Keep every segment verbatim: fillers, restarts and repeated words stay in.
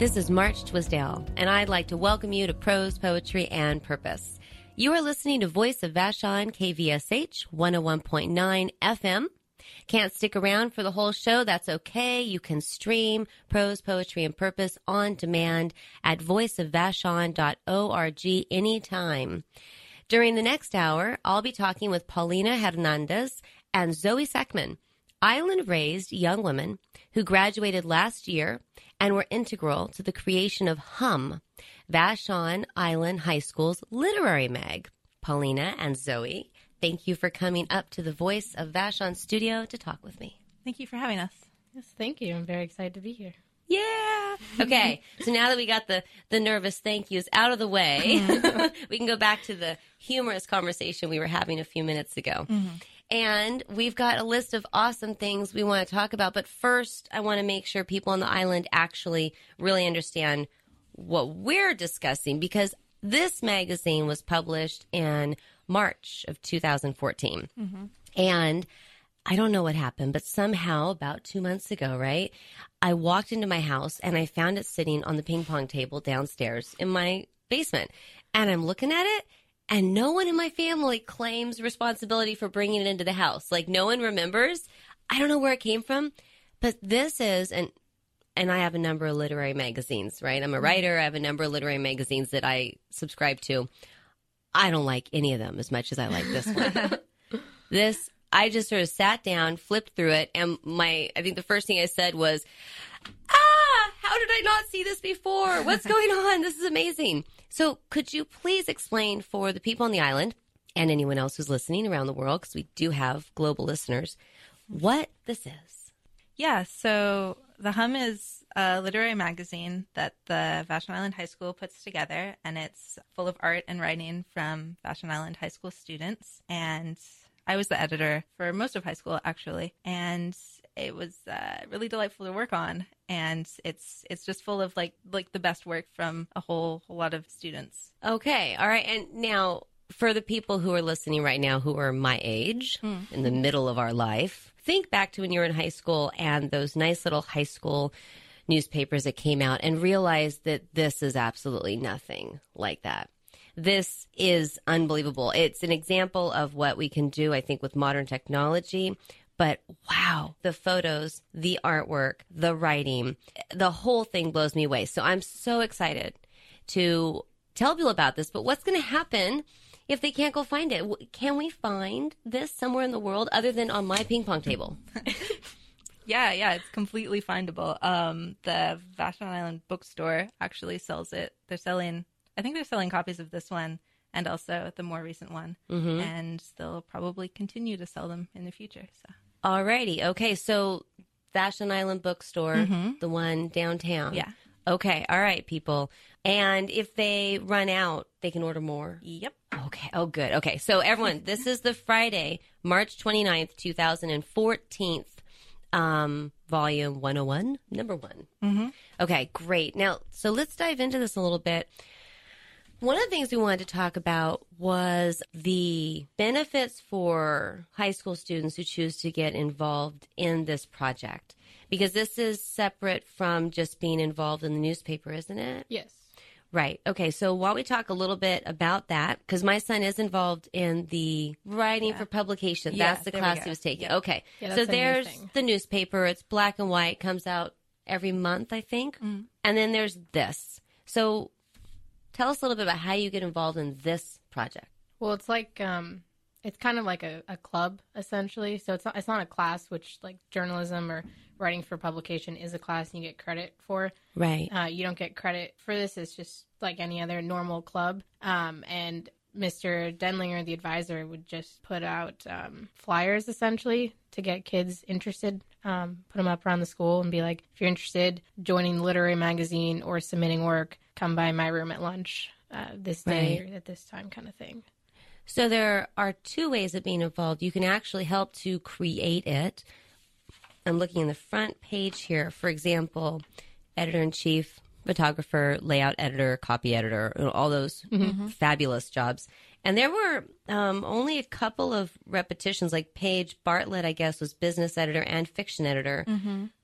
This is March Twisdale, and I'd like to welcome you to Prose, Poetry, and Purpose. You are listening to Voice of Vashon, K V S H, one oh one point nine F M. Can't stick around for the whole show? That's okay. You can stream Prose, Poetry, and Purpose on demand at voice of vashon dot org anytime. During the next hour, I'll be talking with Paulina Hernandez and Zoe Sackman, island-raised young women who graduated last year and were integral to the creation of Hum, Vashon Island High School's literary mag. Paulina and Zoe, thank you for coming up to the Voice of Vashon studio to talk with me. Thank you for having us. Yes, thank you. I'm very excited to be here. Yeah. Okay. So now that we got the, the nervous thank yous out of the way, we can go back to the humorous conversation we were having a few minutes ago. Mm-hmm. And we've got a list of awesome things we want to talk about. But first, I want to make sure people on the island actually really understand what we're discussing, because this magazine was published in March of two thousand fourteen. Mm-hmm. And I don't know what happened, but somehow about two months ago, right, I walked into my house and I found it sitting on the ping pong table downstairs in my basement. And I'm looking at it, and no one in my family claims responsibility for bringing it into the house. Like, no one remembers. I don't know where it came from, but this is, and and I have a number of literary magazines, right? I'm a writer. I have a number of literary magazines that I subscribe to. I don't like any of them as much as I like this one. This, I just sort of sat down, flipped through it, and my, I think the first thing I said was, ah, how did I not see this before? What's going on? This is amazing. So could you please explain for the people on the island and anyone else who's listening around the world, because we do have global listeners, what this is? Yeah, so the Hum is a literary magazine that the Vashon Island High School puts together, and it's full of art and writing from Vashon Island High School students. And I was the editor for most of high school, actually, and it was uh, really delightful to work on. And it's it's just full of like like the best work from a whole whole lot of students. Okay, all right. And now, for the people who are listening right now who are my age, mm. in the middle of our life, think back to when you were in high school and those nice little high school newspapers that came out, and realize that this is absolutely nothing like that. This is unbelievable. It's an example of what we can do, I think, with modern technology. But wow, the photos, the artwork, the writing, the whole thing blows me away. So I'm so excited to tell people about this. But what's going to happen if they can't go find it? Can we find this somewhere in the world other than on my ping pong table? Yeah, yeah, it's completely findable. Um, the Vashon Island bookstore actually sells it. They're selling, I think they're selling copies of this one and also the more recent one. Mm-hmm. And they'll probably continue to sell them in the future. So. Alrighty. Okay, so Vashon Island bookstore, mm-hmm. the one downtown. Yeah. Okay, all right, people. And if they run out, they can order more? Yep. Okay, oh, good. Okay, so everyone, this is the Friday, March twenty-ninth, twenty fourteen, um, volume one oh one, number one. Mm-hmm. Okay, great. Now, so let's dive into this a little bit. One of the things we wanted to talk about was the benefits for high school students who choose to get involved in this project, because this is separate from just being involved in the newspaper, isn't it? Yes. Right. Okay. So while we talk a little bit about that, because my son is involved in the writing yeah. for publication. Yeah, that's the class he was taking. Yeah. Okay. Yeah, so there's the newspaper. It's black and white. Comes out every month, I think. Mm. And then there's this. So tell us a little bit about how you get involved in this project. Well, it's like, um, it's kind of like a, a club, essentially. So it's not, it's not a class, which like journalism or writing for publication is a class and you get credit for. Right. Uh, you don't get credit for this. It's just like any other normal club. Um, and Mister Denlinger, the advisor, would just put out um, flyers, essentially, to get kids interested, um, put them up around the school and be like, if you're interested, joining the literary magazine or submitting work, come by my room at lunch uh, this day right. or at this time, kind of thing. So there are two ways of being involved. You can actually help to create it. I'm looking in the front page here. For example, editor-in-chief, photographer, layout editor, copy editor, all those mm-hmm. fabulous jobs. And there were um, only a couple of repetitions, like Paige Bartlett, I guess, was business editor and fiction editor. Mm-hmm.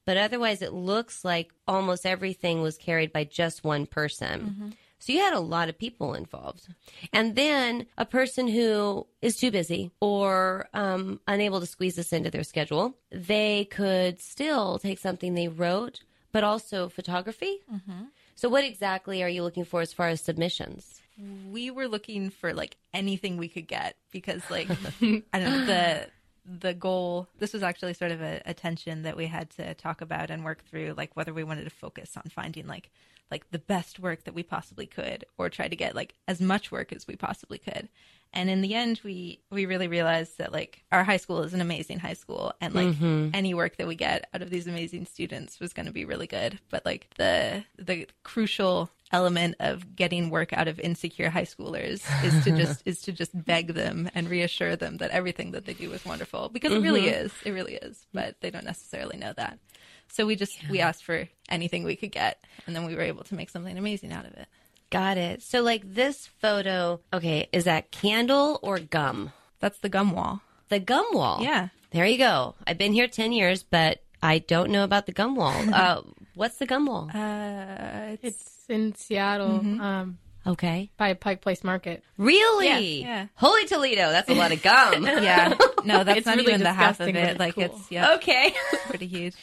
but otherwise it looks like almost everything was carried by just one person. Mm-hmm. So you had a lot of people involved. And then a person who is too busy or um, unable to squeeze this into their schedule, they could still take something they wrote, but also photography. Mm-hmm. So what exactly are you looking for as far as submissions? We were looking for like anything we could get because like, I don't know, the... the goal, this was actually sort of a, a tension that we had to talk about and work through, like whether we wanted to focus on finding like like the best work that we possibly could or try to get like as much work as we possibly could. And in the end, we we really realized that like our high school is an amazing high school, and like mm-hmm. any work that we get out of these amazing students was going to be really good. But like the the crucial element of getting work out of insecure high schoolers is to just is to just beg them and reassure them that everything that they do is wonderful, because mm-hmm. it really is. It really is. But they don't necessarily know that. So we just yeah. we asked for anything we could get, and then we were able to make something amazing out of it. Got it. So like this photo, okay, is that candle or gum? That's the gum wall. The gum wall? Yeah. There you go. I've been here ten years, but I don't know about the gum wall. Uh, what's the gum wall? Uh, it's, it's in Seattle. Mm-hmm. Um, okay. By Pike Place Market. Really? Yeah. yeah. Holy Toledo. That's a lot of gum. yeah. No, that's it's not really even the half of it. Like cool. it's, yeah. Okay. pretty huge.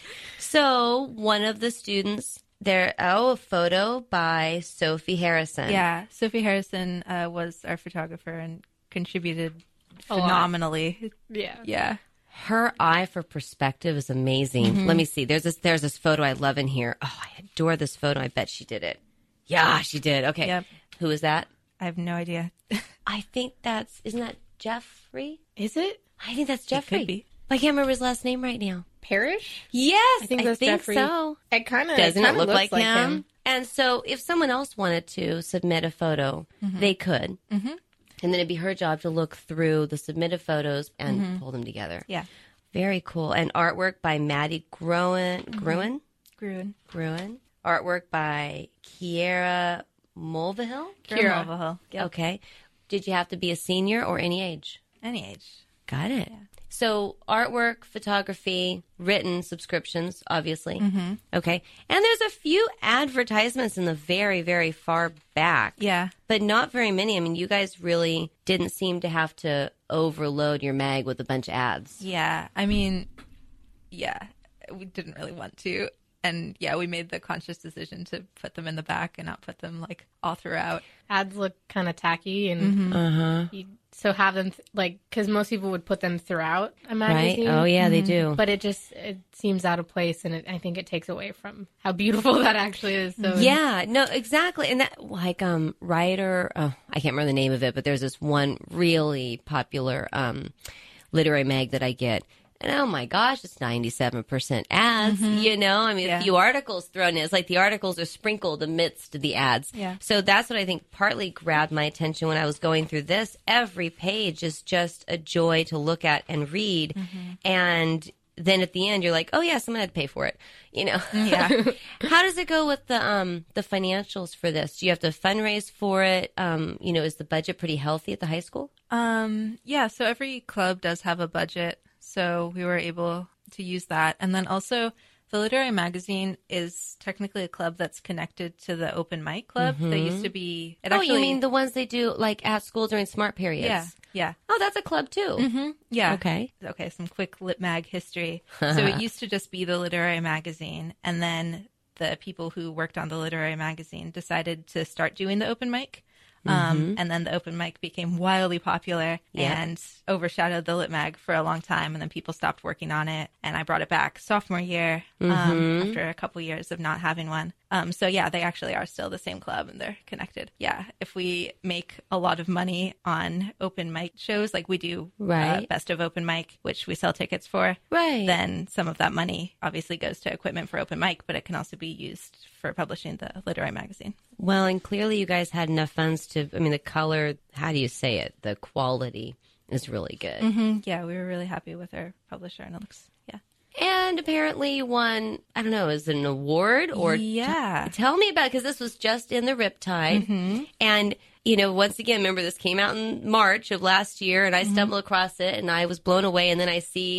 So one of the students... There, oh, a photo by Sophie Harrison. Yeah, Sophie Harrison uh, was our photographer and contributed phenomenally. Yeah, yeah. Her eye for perspective is amazing. Mm-hmm. Let me see. There's this. There's this photo I love in here. Oh, I adore this photo. I bet she did it. Yeah, she did. Okay, yep. Who is that? I have no idea. I think that's. Isn't that Jeffrey? Is it? I think that's Jeffrey. It could be. I can't remember his last name right now. Parrish? Yes, I think, I that's think Jeffrey. so. It kind of doesn't it look like, like him? him? And so, if someone else wanted to submit a photo, mm-hmm. they could, mm-hmm. and then it'd be her job to look through the submitted photos and mm-hmm. pull them together. Yeah, very cool. And artwork by Maddie Gruen, mm-hmm. Gruen, Gruen, Gruen. Artwork by Kiera Mulvihill. Kiera Mulvihill. Yep. Okay. Did you have to be a senior or any age? Any age. Got it. Yeah. So artwork, photography, written subscriptions, obviously. Mm-hmm. Okay. And there's a few advertisements in the very, very far back. Yeah. But not very many. I mean, you guys really didn't seem to have to overload your mag with a bunch of ads. Yeah. I mean, yeah, we didn't really want to. And yeah, we made the conscious decision to put them in the back and not put them like all throughout. Ads look kind of tacky, and mm-hmm. uh-huh. you, so have them th- like because most people would put them throughout a magazine. Right? Oh yeah, mm-hmm. they do. But it just it seems out of place, and it, I think it takes away from how beautiful that actually is. So yeah, no, exactly. And that like um writer, oh, I can't remember the name of it, but there's this one really popular um literary mag that I get. And oh my gosh, it's ninety-seven percent ads, mm-hmm. you know? I mean, yeah. a few articles thrown in. It's like the articles are sprinkled amidst the ads. Yeah. So that's what I think partly grabbed my attention when I was going through this. Every page is just a joy to look at and read. Mm-hmm. And then at the end, you're like, oh yeah, someone had to pay for it, you know? Yeah. How does it go with the um the financials for this? Do you have to fundraise for it? Um, you know, is the budget pretty healthy at the high school? Um, yeah, so every club does have a budget. So we were able to use that. And then also the Literary Magazine is technically a club that's connected to the Open Mic Club. Mm-hmm. They used to be... It oh, actually, you mean the ones they do like at school during smart periods? Yeah, yeah. Oh, that's a club too. Mm-hmm. Yeah. Okay. Okay, some quick Lit Mag history. So it used to just be the Literary Magazine. And then the people who worked on the Literary Magazine decided to start doing the Open Mic. Um, mm-hmm. And then the Open Mic became wildly popular yeah. and overshadowed the Lit Mag for a long time. And then people stopped working on it. And I brought it back sophomore year um, mm-hmm. after a couple years of not having one. Um, so yeah, they actually are still the same club and they're connected. Yeah. If we make a lot of money on open mic shows like we do right. uh, Best of Open Mic, which we sell tickets for, right. then some of that money obviously goes to equipment for open mic, but it can also be used for publishing the Literary Magazine. Well, and clearly you guys had enough funds to, I mean, the color, how do you say it? The quality is really good. Mm-hmm. Yeah, we were really happy with our publisher and it looks, yeah. And apparently you won, I don't know, is it an award? Or yeah. T- tell me about it, because this was just in the Riptide. Mm-hmm. And, you know, once again, remember this came out in March of last year, and I mm-hmm. stumbled across it, and I was blown away. And then I see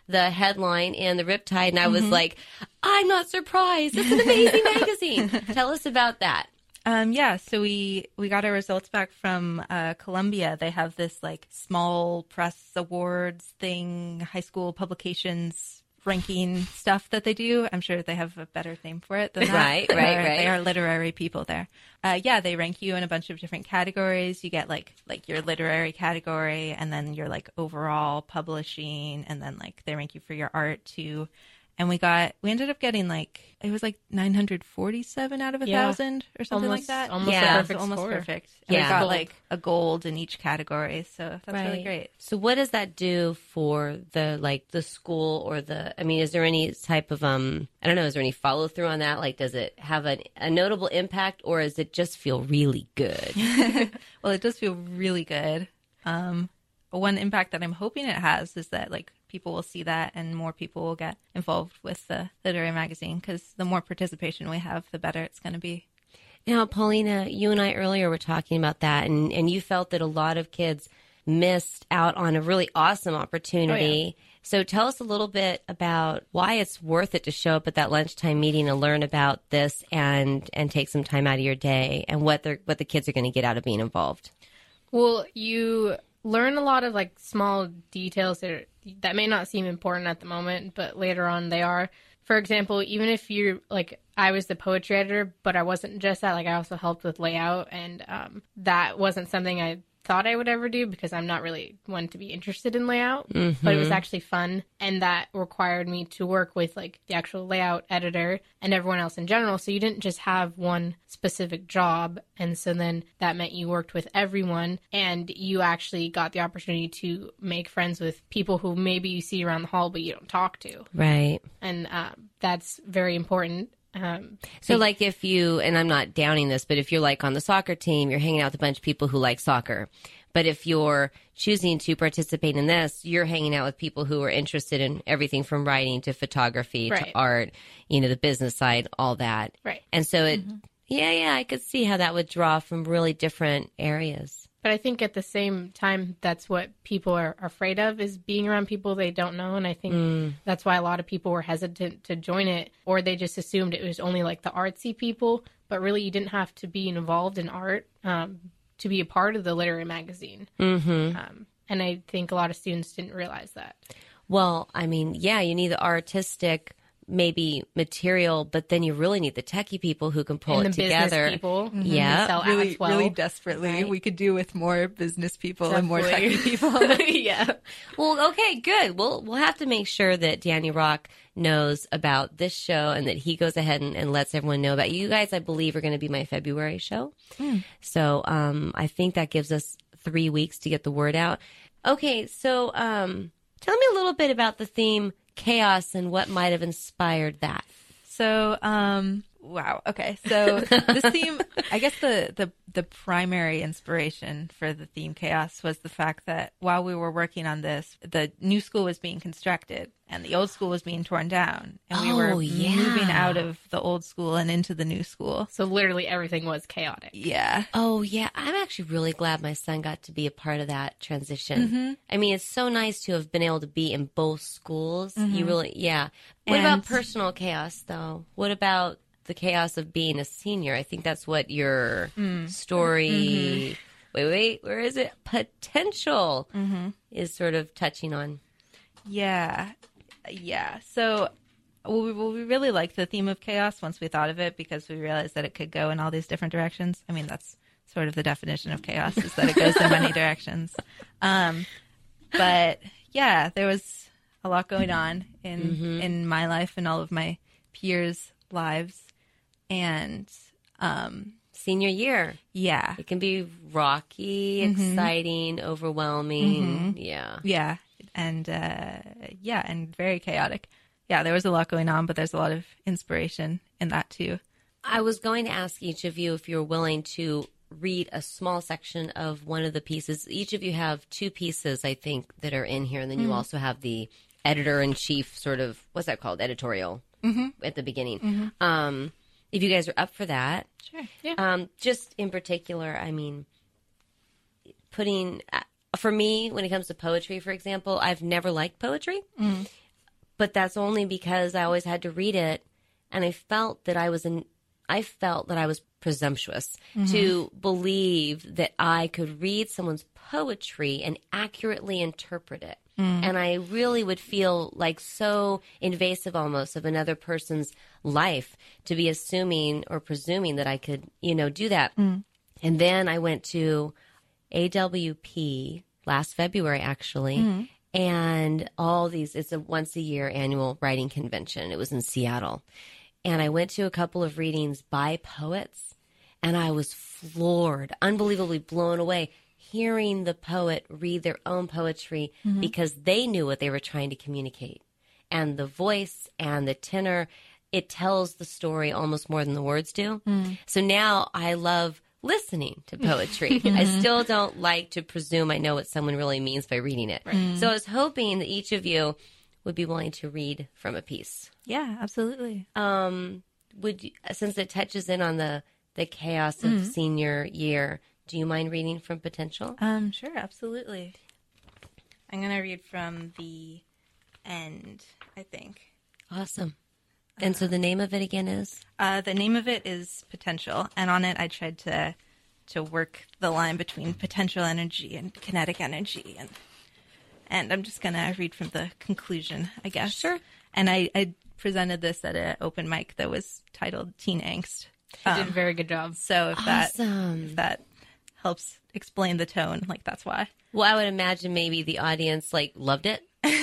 the headline and the Riptide, and I was mm-hmm. like, I'm not surprised. It's an amazing magazine. Tell us about that. Um, yeah, so we, we got our results back from uh, Columbia. They have this like small press awards thing, high school publications ranking stuff that they do. I'm sure they have a better name for it than that. Right, they right, are, right. They are literary people there. Uh, yeah, they rank you in a bunch of different categories. You get like like your literary category, and then your like overall publishing, and then like they rank you for your art too. And we got, we ended up getting like, it was like nine hundred forty-seven out of a yeah. thousand or something almost, like that. Almost yeah. a perfect almost score. perfect. And yeah. we got Gold. like a gold in each category. So that's right. really great. So what does that do for the, like the school or the, I mean, is there any type of, um, I don't know, is there any follow through on that? Like, does it have a, a notable impact, or does it just feel really good? Well, it does feel really good. Um, one impact that I'm hoping it has is that like, people will see that and more people will get involved with the literary magazine, because the more participation we have, the better it's going to be. Now, Paulina, you and I earlier were talking about that, and, and you felt that a lot of kids missed out on a really awesome opportunity. Oh, yeah. So tell us a little bit about why it's worth it to show up at that lunchtime meeting and learn about this and, and take some time out of your day, and what they're, what the kids are going to get out of being involved. Well, you learn a lot of like small details that are, that may not seem important at the moment, but later on they are. For example, even if you're like, I was the poetry editor, but I wasn't just that. Like, I also helped with layout, and um, that wasn't something I thought I would ever do because I'm not really one to be interested in layout, mm-hmm. but it was actually fun, and that required me to work with like the actual layout editor and everyone else in general. So you didn't just have one specific job, and so then that meant you worked with everyone, and you actually got the opportunity to make friends with people who maybe you see around the hall but you don't talk to. Right. And uh, that's very important. Um, so like if you, and I'm not downing this, but if you're like on the soccer team, you're hanging out with a bunch of people who like soccer. But if you're choosing to participate in this, you're hanging out with people who are interested in everything from writing to photography right. to art, you know, the business side, all that. Right. And so it, mm-hmm. yeah, yeah, I could see how that would draw from really different areas. But I think at the same time, that's what people are afraid of, is being around people they don't know. And I think mm. that's why a lot of people were hesitant to join it, or they just assumed it was only like the artsy people. But really, you didn't have to be involved in art um, to be a part of the literary magazine. Mm-hmm. Um, and I think a lot of students didn't realize that. Well, I mean, yeah, you need the artistic maybe material, but then you really need the techie people who can pull and it the together. Business people, mm-hmm. Yeah, sell really, ads well. really desperately. Right? We could do with more business people Definitely. and more techie people. Yeah. Well, okay, good. We'll we'll have to make sure that Danny Rock knows about this show and that he goes ahead and, and lets everyone know about it. You guys, I believe, are going to be my February show. Mm. So um, I think that gives us three weeks to get the word out. Okay, so um, tell me a little bit about the theme chaos and what might have inspired that. So, um, wow. Okay. So this theme, I guess the, the, the primary inspiration for the theme chaos was the fact that while we were working on this, the new school was being constructed and the old school was being torn down. And we oh, were yeah. moving out of the old school and into the new school. So literally everything was chaotic. Yeah. Oh, yeah. I'm actually really glad my son got to be a part of that transition. Mm-hmm. I mean, it's so nice to have been able to be in both schools. Mm-hmm. You really, yeah. What And- about personal chaos, though? What about the chaos of being a senior? I think that's what your Mm. story, Mm-hmm. wait, wait, where is it? Potential Mm-hmm. is sort of touching on. Yeah. Yeah. So well, we, well, we really liked the theme of chaos once we thought of it because we realized that it could go in all these different directions. I mean, that's sort of the definition of chaos, is that it goes in many directions. Um, but yeah, there was a lot going on in Mm-hmm. in my life and all of my peers' lives. And um, Senior year. yeah. It can be rocky, Mhm. exciting, overwhelming. Mhm. Yeah. Yeah. And uh, yeah, and very chaotic. Yeah, there was a lot going on, but there's a lot of inspiration in that too. I was going to ask each of you if you're willing to read a small section of one of the pieces. Each of you have two pieces, I think, that are in here. And then you Mm-hmm. also have the editor-in-chief sort of, what's that called? Editorial Mm-hmm. at the beginning. Mm-hmm. Um, if you guys are up for that. Sure. Yeah. Um, just in particular, I mean, putting, uh, for me, when it comes to poetry, for example, I've never liked poetry. Mm. but that's only because I always had to read it, and I felt that I was in, I felt that I was presumptuous mm-hmm. to believe that I could read someone's poetry and accurately interpret it. Mm. And I really would feel like so invasive almost of another person's life to be assuming or presuming that I could, you know, do that. Mm. And then I went to A W P last February, actually, mm. and all these, it's a once a year annual writing convention. It was in Seattle. And I went to a couple of readings by poets, and I was floored, unbelievably blown away, hearing the poet read their own poetry mm-hmm. because they knew what they were trying to communicate. And the voice and the tenor, it tells the story almost more than the words do. Mm. So now I love listening to poetry. I still don't like to presume I know what someone really means by reading it. Right. So I was hoping that each of you would be willing to read from a piece. Yeah, absolutely. Um, would you, since it touches in on the, the chaos of mm-hmm. senior year, do you mind reading from Potential? Um, sure, absolutely. I'm going to read from the end, I think. Awesome. And so the name of it again is? Uh, the name of it is Potential, and on it I tried to to work the line between potential energy and kinetic energy, and and I'm just going to read from the conclusion, I guess. Sure. And I, I presented this at an open mic that was titled Teen Angst. You um, did a very good job. So if that awesome. if that helps explain the tone, like that's why. Well, I would imagine maybe the audience like loved it.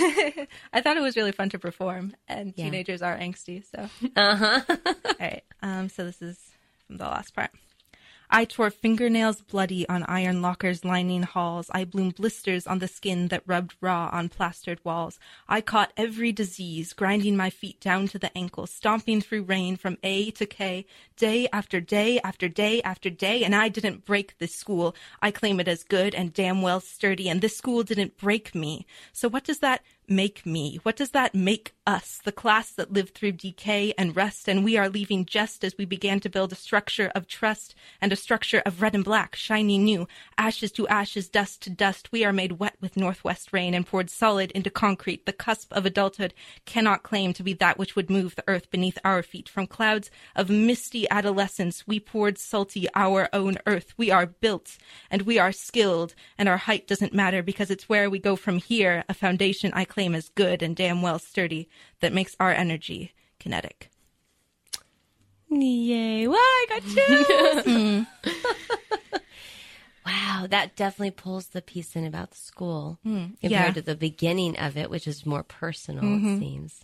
I thought it was really fun to perform, and yeah. teenagers are angsty, so. Uh-huh. All right, um, so this is from the last part. I tore fingernails bloody on iron lockers lining halls. I bloomed blisters on the skin that rubbed raw on plastered walls. I caught every disease, grinding my feet down to the ankles, stomping through rain from A to K, day after day after day after day, and I didn't break this school. I claim it as good and damn well sturdy, and this school didn't break me. So what does that make me? What does that make us, the class that lived through decay and rest, and we are leaving just as we began to build a structure of trust and a structure of red and black, shiny new, ashes to ashes, dust to dust. We are made wet with northwest rain and poured solid into concrete. The cusp of adulthood cannot claim to be that which would move the earth beneath our feet. From clouds of misty adolescence, we poured salty our own earth. We are built and we are skilled, and our height doesn't matter because it's where we go from here, a foundation I claim as good and damn well sturdy that makes our energy kinetic. Yay. Wow, I got chills. Wow, that definitely pulls the piece in about the school mm, compared yeah. to the beginning of it, which is more personal, mm-hmm. it seems.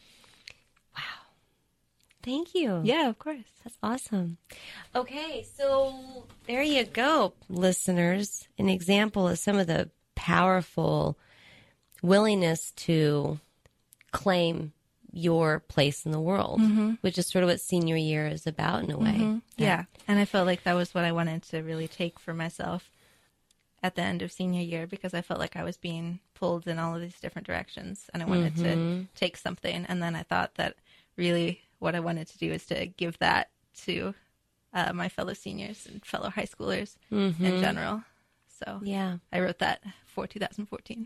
Wow. Thank you. Yeah, of course. That's awesome. Okay, so there you go, listeners. An example of some of the powerful willingness to claim your place in the world, mm-hmm. which is sort of what senior year is about in a way. Mm-hmm. Yeah. yeah. And I felt like that was what I wanted to really take for myself at the end of senior year, because I felt like I was being pulled in all of these different directions, and I wanted mm-hmm. to take something. And then I thought that really what I wanted to do is to give that to uh, my fellow seniors and fellow high schoolers mm-hmm. in general. So yeah, I wrote that for two thousand fourteen.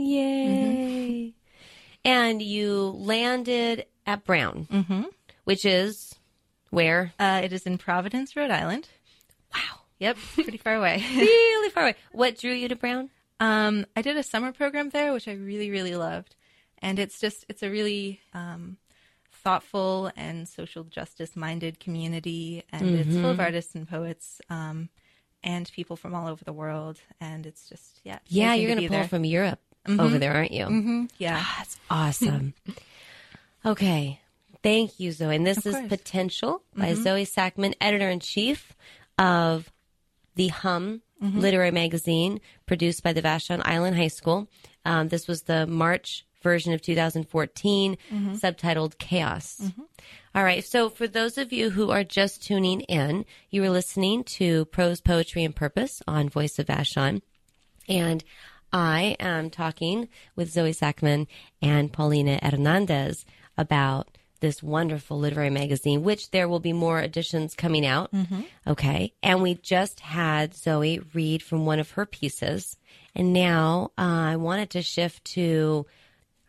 Yay. Mm-hmm. And you landed at Brown, mm-hmm. which is where? Uh, it is in Providence, Rhode Island. Wow. Yep, pretty far away. Really far away. What drew you to Brown? Um, I did a summer program there, which I really, really loved. And it's just, it's a really um, thoughtful and social justice-minded community. And mm-hmm. it's full of artists and poets um, and people from all over the world. And it's just, yeah. It's yeah, you're going to pull there. from Europe. Mm-hmm. Over there, aren't you? Mm-hmm. Yeah. Oh, that's awesome. Okay. Thank you, Zoe. And this of is course. Potential by mm-hmm. Zoe Sackman, editor-in-chief of the Hum mm-hmm. Literary Magazine, produced by the Vashon Island High School. Um, this was the March version of two thousand fourteen, mm-hmm. subtitled Chaos. Mm-hmm. All right. So for those of you who are just tuning in, you were listening to Prose, Poetry, and Purpose on Voice of Vashon. And I am talking with Zoe Sackman and Paulina Hernandez about this wonderful literary magazine, which there will be more editions coming out. Mm-hmm. Okay. And we just had Zoe read from one of her pieces. And now uh, I wanted to shift to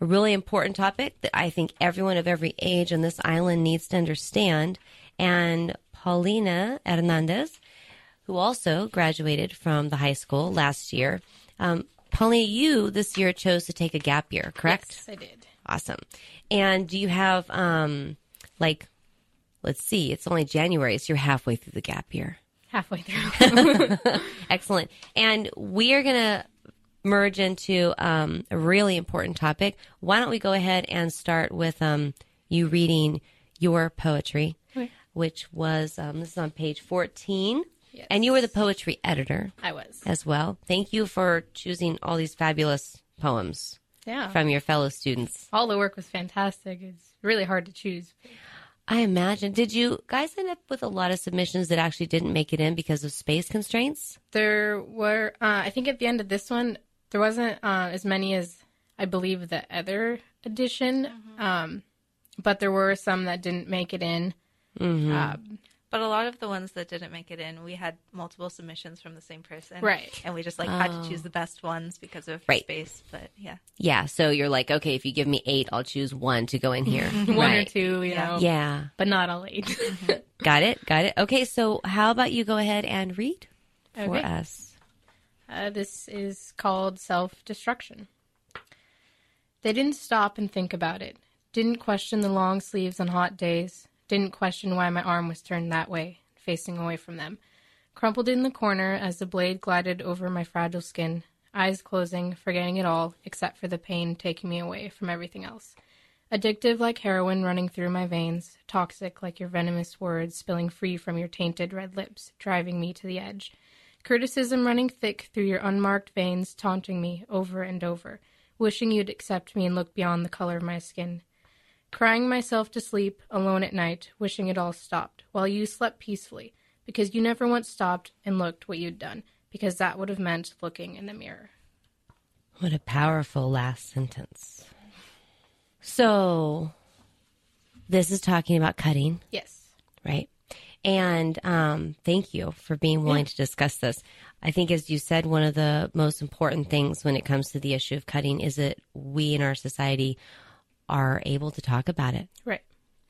a really important topic that I think everyone of every age on this island needs to understand. And Paulina Hernandez, who also graduated from the high school last year. Um, Paulina, you this year chose to take a gap year, correct? Yes, I did. Awesome. And do you have, um, like, let's see, it's only January, so you're halfway through the gap year. Halfway through. Excellent. And we are going to merge into um, a really important topic. Why don't we go ahead and start with um, you reading your poetry, Okay. which was, um, this is on page fourteen. Yes. And you were the poetry editor I was. as well. Thank you for choosing all these fabulous poems Yeah. from your fellow students. All the work was fantastic. It's really hard to choose. I imagine. Did you guys end up with a lot of submissions that actually didn't make it in because of space constraints? There were, uh, I think at the end of this one, there wasn't uh, as many as I believe the other edition, um, but there were some that didn't make it in. Mm-hmm. Um, But a lot of the ones that didn't make it in, we had multiple submissions from the same person. Right. And we just like had Oh. to choose the best ones because of Right. space. But yeah. Yeah, so you're like, okay, if you give me eight, I'll choose one to go in here. one right. or two, you Yeah. know, Yeah. but not all eight. Got it. Got it. Okay, so how about you go ahead and read for Okay. us? Uh, this is called Self-Destruction. They didn't stop and think about it. Didn't question the long sleeves on hot days. Didn't question why my arm was turned that way, facing away from them. Crumpled in the corner as the blade glided over my fragile skin, eyes closing, forgetting it all, except for the pain taking me away from everything else. Addictive like heroin running through my veins, toxic like your venomous words spilling free from your tainted red lips, driving me to the edge. Criticism running thick through your unmarked veins, taunting me over and over, wishing you'd accept me and look beyond the color of my skin. Crying myself to sleep, alone at night, wishing it all stopped, while you slept peacefully, because you never once stopped and looked what you'd done, because that would have meant looking in the mirror. What a powerful last sentence. So, this is talking about cutting, Yes. right? And um, thank you for being willing to discuss this. I think, as you said, one of the most important things when it comes to the issue of cutting is that we in our society are able to talk about it. Right.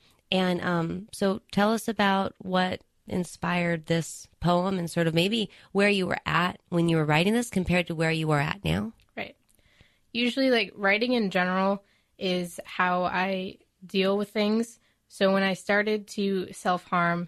And um, so tell us about what inspired this poem and sort of maybe where you were at when you were writing this compared to where you are at now. Right. Usually, like, writing in general is how I deal with things. So when I started to self-harm,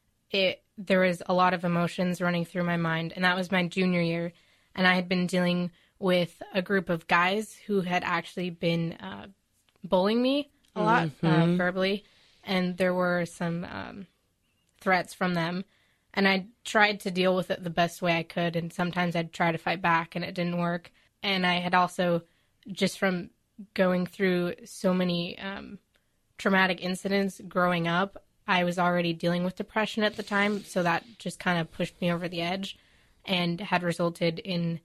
it there was a lot of emotions running through my mind, and that was my junior year. And I had been dealing with a group of guys who had actually been uh, bullying me a lot uh, verbally, and there were some um, threats from them. And I tried to deal with it the best way I could, and sometimes I'd try to fight back, and it didn't work. And I had also, just from going through so many um, traumatic incidents growing up, I was already dealing with depression at the time, so that just kind of pushed me over the edge and had resulted in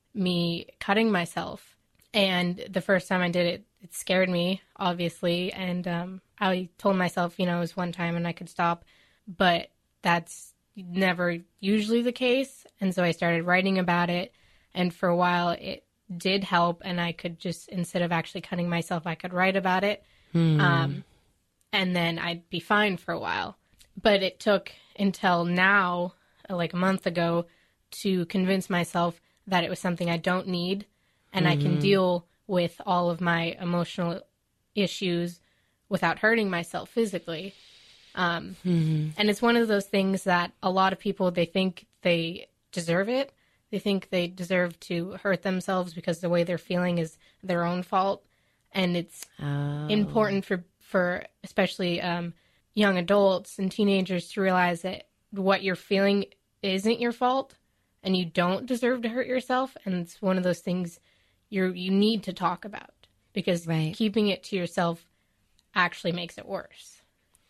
me cutting myself. And the first time I did it, it scared me, obviously, and um, I told myself, you know, it was one time and I could stop, but that's never usually the case. And so I started writing about it, and for a while it did help, and I could just, instead of actually cutting myself, I could write about it. Hmm. Um, and then I'd be fine for a while. But it took until now, like a month ago, to convince myself that it was something I don't need, and I can deal with all of my emotional issues without hurting myself physically. Um, And it's one of those things that a lot of people, they think they deserve it. They think they deserve to hurt themselves because the way they're feeling is their own fault. And it's Oh. important for, for especially um, young adults and teenagers to realize that what you're feeling isn't your fault, and you don't deserve to hurt yourself. And it's one of those things you you need to talk about, because Right. keeping it to yourself actually makes it worse.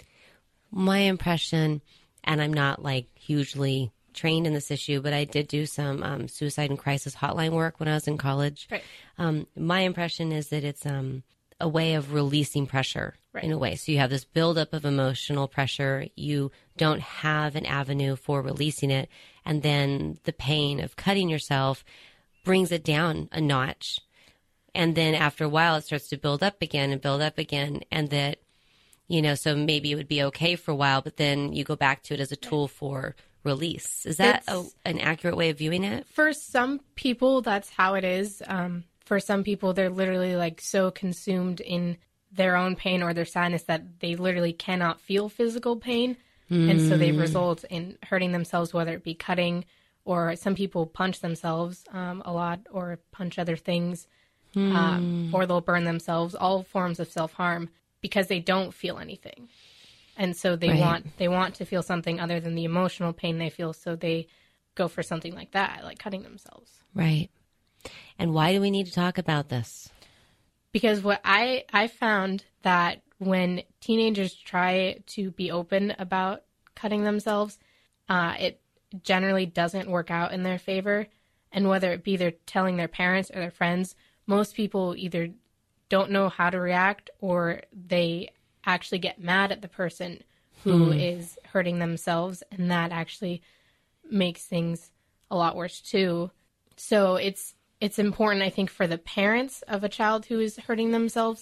My impression, and I'm not like hugely trained in this issue, but I did do some um, suicide and crisis hotline work when I was in college. Right. Um, my impression is that it's um, a way of releasing pressure Right. in a way. So you have this buildup of emotional pressure. You don't have an avenue for releasing it. And then the pain of cutting yourself brings it down a notch. And then after a while, it starts to build up again and build up again. And that, you know, so maybe it would be okay for a while, but then you go back to it as a tool for release. Is that a, an accurate way of viewing it? For some people, that's how it is. Um, for some people, they're literally like so consumed in their own pain or their sadness that they literally cannot feel physical pain. Mm. And so they result in hurting themselves, whether it be cutting, or some people punch themselves um, a lot or punch other things, mm. um, or they'll burn themselves, all forms of self-harm because they don't feel anything. And so they right. want they want to feel something other than the emotional pain they feel, so they go for something like that, like cutting themselves. Right. And why do we need to talk about this? Because what I, I found that when teenagers try to be open about cutting themselves, uh, it generally doesn't work out in their favor. And whether it be they're telling their parents or their friends, most people either don't know how to react or they actually get mad at the person who hmm. is hurting themselves, and that actually makes things a lot worse too. So it's it's important, I think, for the parents of a child who is hurting themselves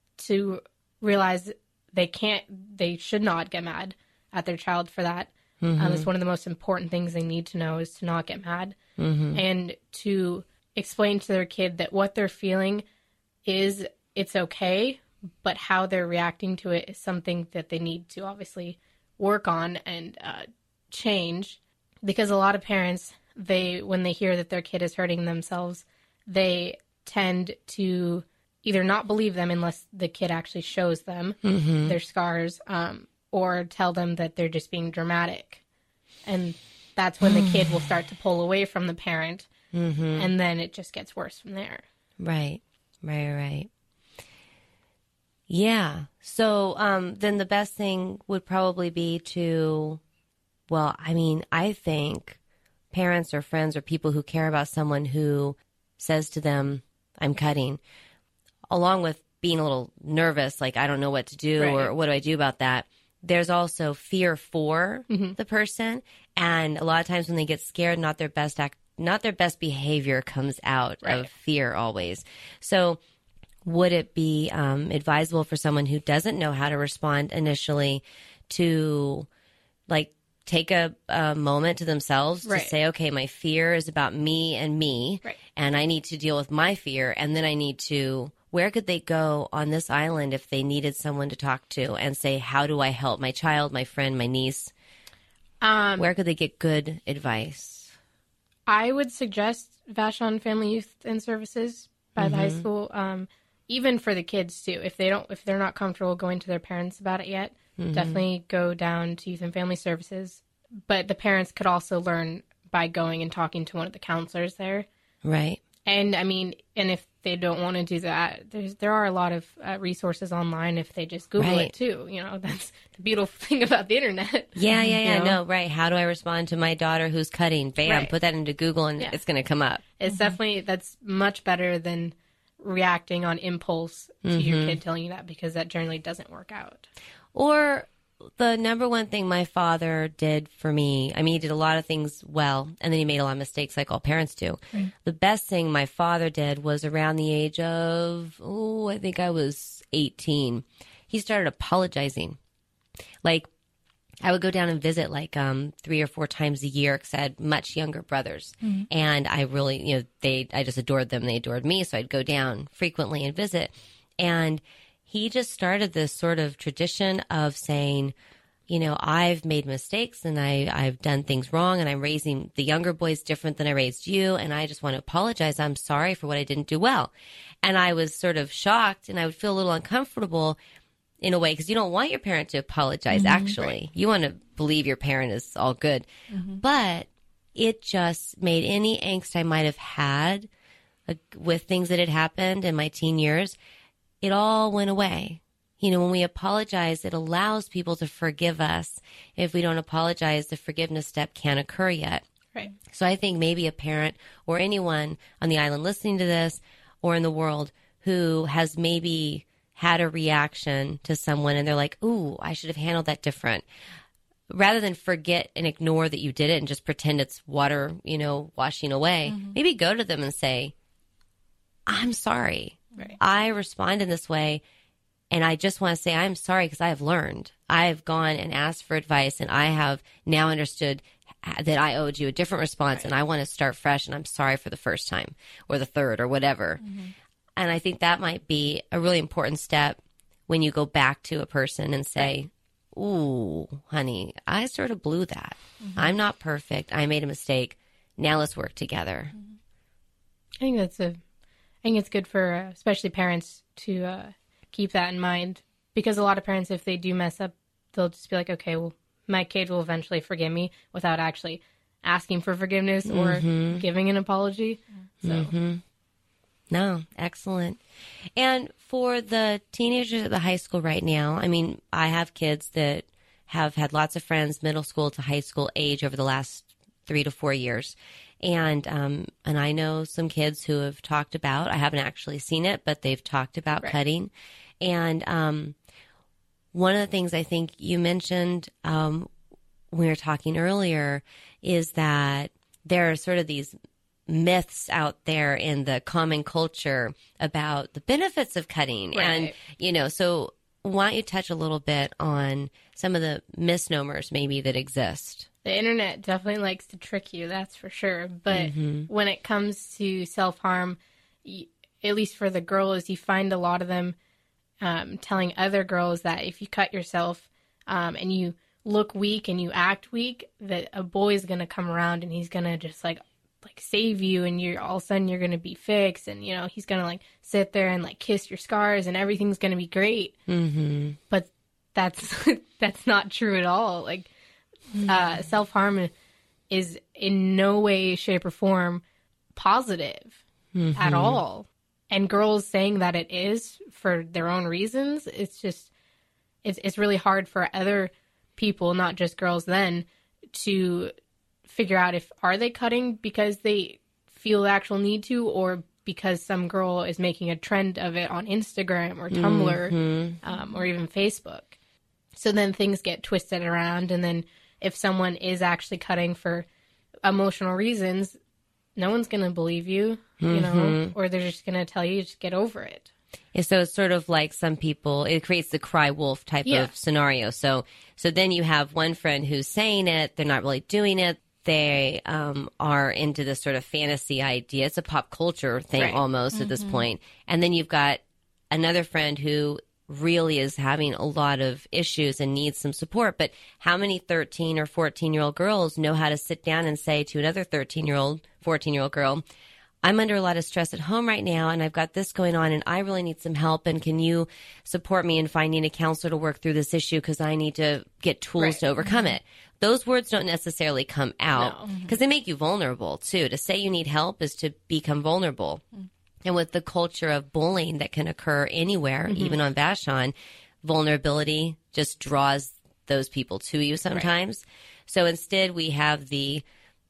to realize they can't, they should not get mad at their child for that. Mm-hmm. Um, it's one of the most important things they need to know is to not get mad, mm-hmm. and to explain to their kid that what they're feeling is, it's okay, but how they're reacting to it is something that they need to obviously work on and uh, change. Because a lot of parents, they when they hear that their kid is hurting themselves, they tend to either not believe them unless the kid actually shows them mm-hmm. their scars, um, or tell them that they're just being dramatic. And that's when the kid will start to pull away from the parent, mm-hmm. and then it just gets worse from there. Right, right, right. Yeah. So um, then the best thing would probably be to, well, I mean, I think parents or friends or people who care about someone who says to them, I'm cutting, along with being a little nervous, like I don't know what to do right. or what do I do about that, there's also fear for mm-hmm. the person. And a lot of times when they get scared, not their best act, not their best behavior comes out right. of fear always. So would it be um, advisable for someone who doesn't know how to respond initially to, like, take a, a moment to themselves right. to say, okay, my fear is about me and me, right. and I need to deal with my fear, and then I need to, where could they go on this island if they needed someone to talk to and say, how do I help my child, my friend, my niece? Um, where could they get good advice? I would suggest Vashon Family Youth and Services by mm-hmm. the high school. Um, Even for the kids too, if they don't, if they're not comfortable going to their parents about it yet, mm-hmm. definitely go down to Youth and Family Services. But the parents could also learn by going and talking to one of the counselors there. Right. And I mean, and if they don't want to do that, there's there are a lot of uh, resources online if they just Google right. it too. You know, that's the beautiful thing about the internet. Yeah, yeah, yeah. You know? No, right. How do I respond to my daughter who's cutting? Bam, right. put that into Google and yeah. it's going to come up. It's mm-hmm. definitely, that's much better than reacting on impulse to mm-hmm. your kid telling you that, because that generally doesn't work out. Or the number one thing my father did for me, I mean, he did a lot of things well, and then he made a lot of mistakes like all parents do. Right. The best thing my father did was around the age of, oh, I think I was eighteen. He started apologizing. Like, I would go down and visit like um, three or four times a year because I had much younger brothers. Mm-hmm. And I really, you know, they, I just adored them. They adored me. So I'd go down frequently and visit. And he just started this sort of tradition of saying, you know, I've made mistakes and I, I've done things wrong and I'm raising the younger boys different than I raised you. And I just want to apologize. I'm sorry for what I didn't do well. And I was sort of shocked and I would feel a little uncomfortable in a way, because you don't want your parent to apologize, mm-hmm, actually. Right. You want to believe your parent is all good. Mm-hmm. But it just made any angst I might have had uh, with things that had happened in my teen years, it all went away. You know, when we apologize, it allows people to forgive us. If we don't apologize, the forgiveness step can't occur yet. Right. So I think maybe a parent or anyone on the island listening to this or in the world who has maybe had a reaction to someone and they're like, ooh, I should have handled that different. Rather than forget and ignore that you did it and just pretend it's water, you know, washing away, mm-hmm. maybe go to them and say, I'm sorry. Right. I respond in this way, and I just want to say I'm sorry because I have learned. I have gone and asked for advice, and I have now understood that I owed you a different response, right. and I want to start fresh, and I'm sorry for the first time or the third or whatever. Mm-hmm. And I think that might be a really important step when you go back to a person and say, right. ooh, honey, I sort of blew that. Mm-hmm. I'm not perfect. I made a mistake. Now let's work together. Mm-hmm. I think that's a, I think it's good for uh, especially parents to uh, keep that in mind, because a lot of parents, if they do mess up, they'll just be like, okay, well, my kid will eventually forgive me without actually asking for forgiveness mm-hmm. or giving an apology. So. Mm-hmm. No, excellent. And for the teenagers at the high school right now, I mean, I have kids that have had lots of friends, middle school to high school age over the last three to four years. And um, and I know some kids who have talked about, I haven't actually seen it, but they've talked about right. cutting. And um, one of the things I think you mentioned um, when we were talking earlier is that there are sort of these myths out there in the common culture about the benefits of cutting. Right. And, you know, so why don't you touch a little bit on some of the misnomers maybe that exist? The internet definitely likes to trick you, that's for sure. But mm-hmm. when it comes to self-harm, at least for the girls, you find a lot of them um, telling other girls that if you cut yourself um, and you look weak and you act weak, that a boy is going to come around and he's going to just like like save you, and you're all of a sudden you're going to be fixed, and you know he's going to like sit there and like kiss your scars and everything's going to be great. Mm-hmm. But that's that's not true at all. Like mm-hmm. uh, self-harm is in no way, shape, or form positive mm-hmm. at all. And girls saying that it is for their own reasons, it's just it's it's really hard for other people, not just girls, then to figure out if are they cutting because they feel the actual need to, or because some girl is making a trend of it on Instagram or Tumblr mm-hmm. um, or even Facebook. So then things get twisted around, and then if someone is actually cutting for emotional reasons, no one's going to believe you, mm-hmm. you know, or they're just going to tell you just get over it. Yeah, so it's sort of like some people, it creates the cry wolf type yeah. of scenario. So, so then you have one friend who's saying it, they're not really doing it. They um, are into this sort of fantasy idea. It's a pop culture thing right. almost mm-hmm. at this point. And then you've got another friend who really is having a lot of issues and needs some support. But how many thirteen or fourteen-year-old girls know how to sit down and say to another thirteen-year-old, fourteen-year-old girl, I'm under a lot of stress at home right now, and I've got this going on, and I really need some help, and can you support me in finding a counselor to work through this issue because I need to get tools right. to overcome mm-hmm. it. Those words don't necessarily come out because no. mm-hmm. they make you vulnerable, too. To say you need help is to become vulnerable. Mm-hmm. And with the culture of bullying that can occur anywhere, mm-hmm. even on Vashon, vulnerability just draws those people to you sometimes. Right. So instead we have the,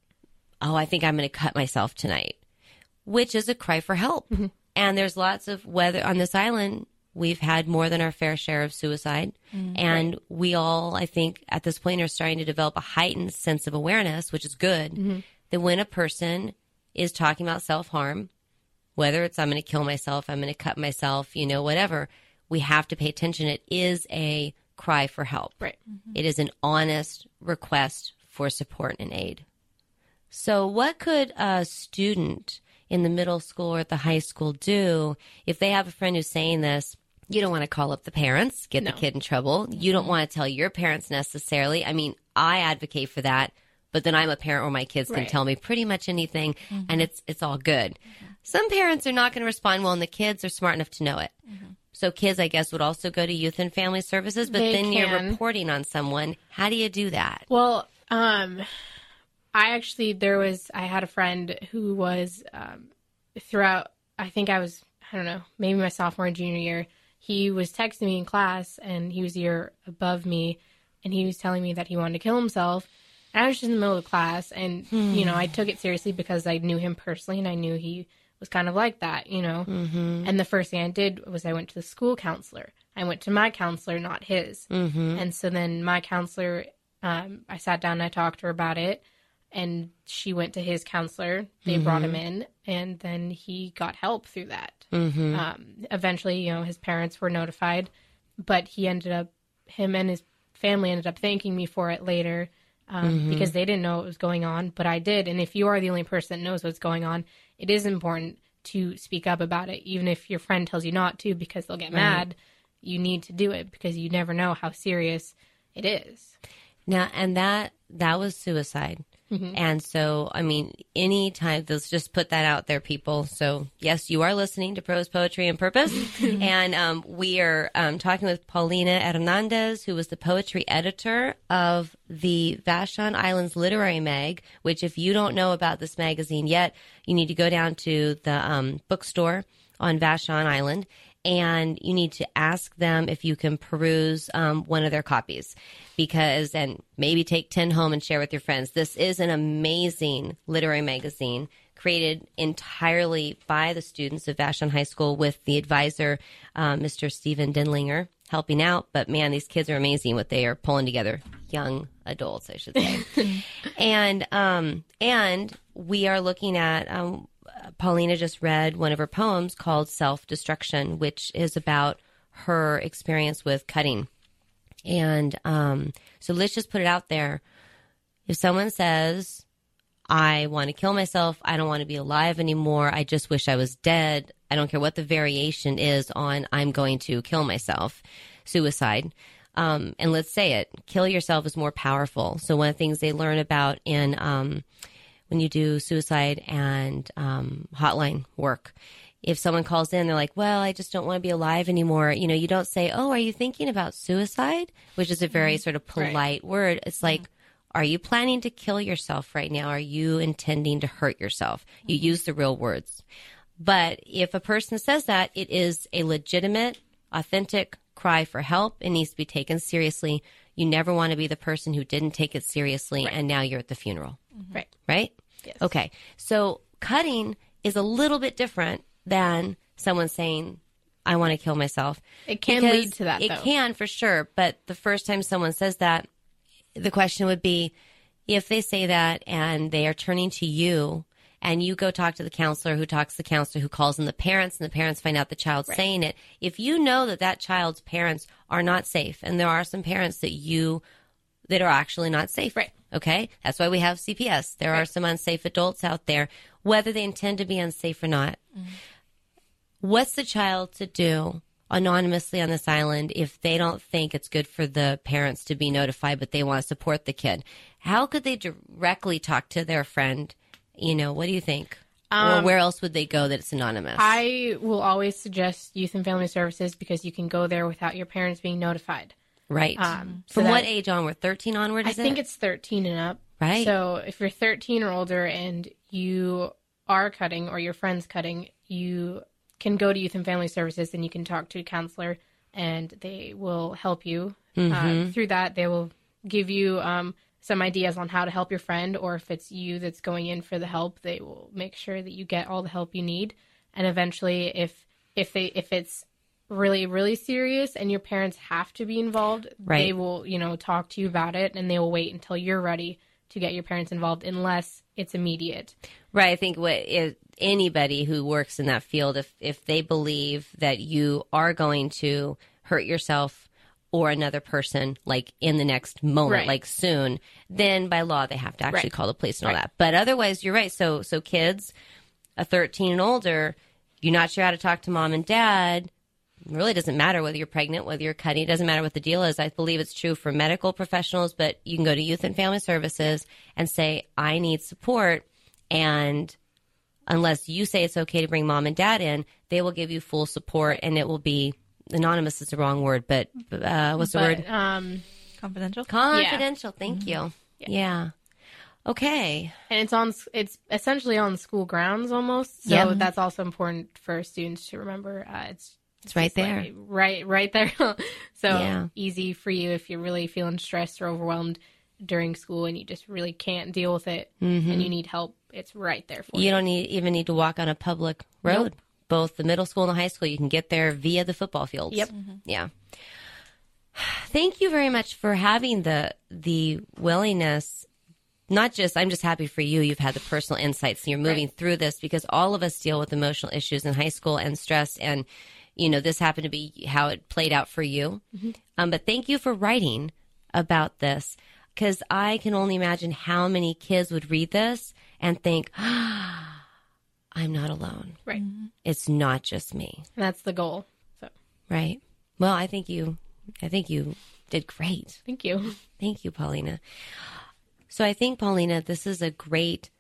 oh, I think I'm going to cut myself tonight, which is a cry for help. Mm-hmm. And there's lots of, whether on this island, we've had more than our fair share of suicide. Mm-hmm. And right. we all, I think, at this point are starting to develop a heightened sense of awareness, which is good, mm-hmm. that when a person is talking about self-harm, whether it's I'm going to kill myself, I'm going to cut myself, you know, whatever, we have to pay attention. It is a cry for help. Right. Mm-hmm. It is an honest request for support and aid. So what could a student in the middle school or at the high school do if they have a friend who's saying this? You don't want to call up the parents, get no. the kid in trouble. You don't want to tell your parents necessarily. I mean, I advocate for that, but then I'm a parent where my kids right. can tell me pretty much anything, mm-hmm. and it's it's all good. Mm-hmm. Some parents are not going to respond well, and the kids are smart enough to know it. Mm-hmm. So kids, I guess, would also go to Youth and Family Services, but they then can. You're reporting on someone. How do you do that? Well, um, I actually, there was, I had a friend who was um, throughout, I think I was, I don't know, maybe my sophomore and junior year, he was texting me in class, and he was a year above me, and he was telling me that he wanted to kill himself. And I was just in the middle of class, and, hmm. you know, I took it seriously because I knew him personally, and I knew he was kind of like that, you know. Mm-hmm. And the first thing I did was I went to the school counselor. I went to my counselor, not his. Mm-hmm. And so then my counselor, um, I sat down and I talked to her about it. and she went to his counselor. They mm-hmm. brought him in, and then he got help through that. Mm-hmm. Um, eventually, you know, his parents were notified, but he ended up, him and his family ended up thanking me for it later um, mm-hmm. because they didn't know what was going on, but I did. And if you are the only person that knows what's going on, it is important to speak up about it, even if your friend tells you not to because they'll get right. mad. You need to do it because you never know how serious it is. Now, and that that was suicide. Mm-hmm. And so, I mean, any time, let's just put that out there, people. So, yes, you are listening to Prose, Poetry, and Purpose. and um, we are um, talking with Paulina Hernandez, who was the poetry editor of the Vashon Islands Literary Mag, which if you don't know about this magazine yet, you need to go down to the um, bookstore on Vashon Island. And you need to ask them if you can peruse um, one of their copies because, and maybe take ten home and share with your friends. This is an amazing literary magazine created entirely by the students of Vashon High School with the advisor, uh, Mister Stephen Denlinger, helping out. But man, these kids are amazing what they are pulling together. Young adults, I should say. and, um, and we are looking at, um, Paulina just read one of her poems called Self-Destruction, which is about her experience with cutting. And um, so let's just put it out there. If someone says, I want to kill myself, I don't want to be alive anymore, I just wish I was dead, I don't care what the variation is on I'm going to kill myself, suicide. Um, and let's say it, kill yourself is more powerful. So one of the things they learn about in um, when you do suicide and um, hotline work, if someone calls in, they're like, well, I just don't want to be alive anymore. You know, you don't say, oh, are you thinking about suicide? Which is a very sort of polite right. word. It's like, mm-hmm. are you planning to kill yourself right now? Are you intending to hurt yourself? You mm-hmm. use the real words. But if a person says that, it is a legitimate, authentic cry for help. It needs to be taken seriously. You never want to be the person who didn't take it seriously, right. and now you're at the funeral. Mm-hmm. Right. Right? Yes. Okay. So cutting is a little bit different than someone saying, I want to kill myself. It can lead to that, It though. can, for sure. But the first time someone says that, the question would be, if they say that and they are turning to you and you go talk to the counselor who talks to the counselor who calls in the parents and the parents find out the child's right. saying it, if you know that that child's parents are not safe, and there are some parents that you that are actually not safe. Right. Okay? That's why we have C P S. There right. are some unsafe adults out there, whether they intend to be unsafe or not. Mm-hmm. What's the child to do anonymously on this island if they don't think it's good for the parents to be notified, but they want to support the kid? How could they directly talk to their friend? You know, what do you think? Um, or where else would they go that it's anonymous? I will always suggest Youth and Family Services because you can go there without your parents being notified. Right. Um, so From that, what age onward? thirteen onward, is I it? think it's thirteen and up. Right. So if you're thirteen or older and you are cutting or your friend's cutting, you can go to Youth and Family Services and you can talk to a counselor and they will help you. Mm-hmm. Uh, through that, they will give you um, some ideas on how to help your friend, or if it's you that's going in for the help, they will make sure that you get all the help you need. And eventually, if if they if it's really, really serious and your parents have to be involved, right. they will, you know, talk to you about it, and they will wait until you're ready to get your parents involved unless it's immediate. Right. I think what if anybody who works in that field, if, if they believe that you are going to hurt yourself or another person, like in the next moment, right. like soon, then by law they have to actually right. call the police and all right. that. But otherwise, you're right. So, so kids, a thirteen and older, you're not sure how to talk to mom and dad. It really doesn't matter whether you're pregnant, whether you're cutting. It doesn't matter what the deal is. I believe it's true for medical professionals, but you can go to Youth and Family Services and say, I need support. And unless you say it's okay to bring mom and dad in, they will give you full support, and it will be anonymous is the wrong word, but uh, what's the but, word? Um, confidential. Confidential. Yeah. Thank mm-hmm. you. Yeah. yeah. Okay. And it's on. It's essentially on school grounds almost. So yeah. that's also important for students to remember. Uh, it's It's right there. Like, right, right there. so yeah. easy for you if you're really feeling stressed or overwhelmed during school and you just really can't deal with it mm-hmm. and you need help. It's right there for you. You don't need, even need to walk on a public road. Nope. Both the middle school and the high school, you can get there via the football fields. Yep. Mm-hmm. Yeah. Thank you very much for having the the willingness not just, I'm just happy for you. You've had the personal insights and you're moving Right. through this, because all of us deal with emotional issues in high school and stress. And, you know, this happened to be how it played out for you. Mm-hmm. Um, but thank you for writing about this, because I can only imagine how many kids would read this and think, ah, I'm not alone. Right. It's not just me. And that's the goal. So Right. Well, I think you, I think you did great. thank you. Thank you, Paulina. So I think, Paulina, this is a great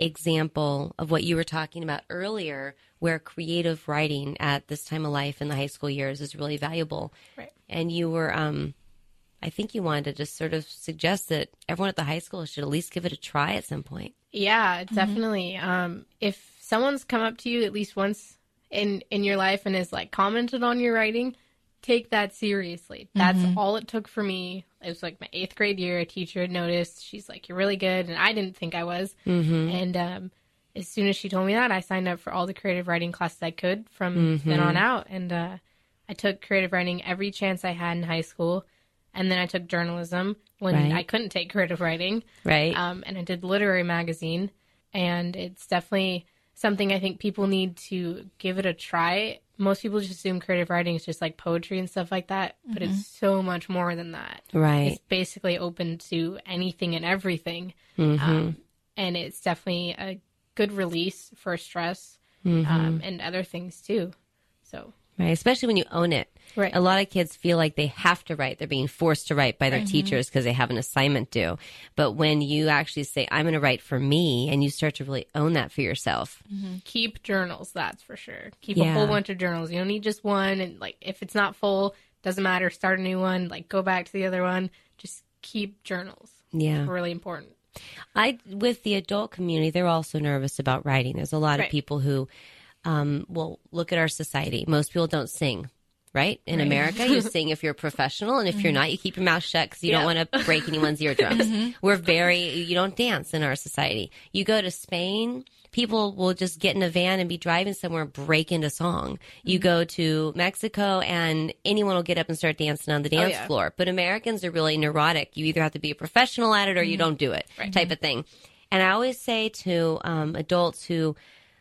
example of what you were talking about earlier, where creative writing at this time of life in the high school years is really valuable. Right. And you were, um, I think you wanted to just sort of suggest that everyone at the high school should at least give it a try at some point. Yeah, definitely. Um, if someone's come up to you at least once in in your life and has like commented on your writing, take that seriously. That's all it took for me. It was like my eighth grade year. A teacher had noticed. She's like, "You're really good," and I didn't think I was. Mm-hmm. And um, as soon as she told me that, I signed up for all the creative writing classes I could from then on out. And uh, I took creative writing every chance I had in high school. And then I took journalism when Right. I couldn't take creative writing. Right. Um, and I did literary magazine. And it's definitely something I think people need to give it a try. Most people just assume creative writing is just like poetry and stuff like that. But it's so much more than that. Right. It's basically open to anything and everything. Mm-hmm. Um, and it's definitely a good release for stress Mm-hmm. um, and other things too. So, Right, especially when you own it. Right. A lot of kids feel like they have to write. They're being forced to write by their Right. teachers because they have an assignment due. But when you actually say, I'm going to write for me, and you start to really own that for yourself. keep journals, that's for sure. Keep Yeah. a whole bunch of journals. You don't need just one. And like, if it's not full, doesn't matter. Start a new one. Like, go back to the other one. Just keep journals. Yeah. Really important. I, with the adult community, they're also nervous about writing. There's a lot of Right. people who, um, well, look at our society. Most people don't sing. Right? In Right. America, you sing if you're a professional, and if you're not, you keep your mouth shut because you Yeah. don't want to break anyone's eardrums. We're very, you don't dance in our society. You go to Spain, people will just get in a van and be driving somewhere and break into song. You go to Mexico, and anyone will get up and start dancing on the dance yeah. floor. But Americans are really neurotic. You either have to be a professional at it or you don't do it, type of thing. And I always say to um, adults who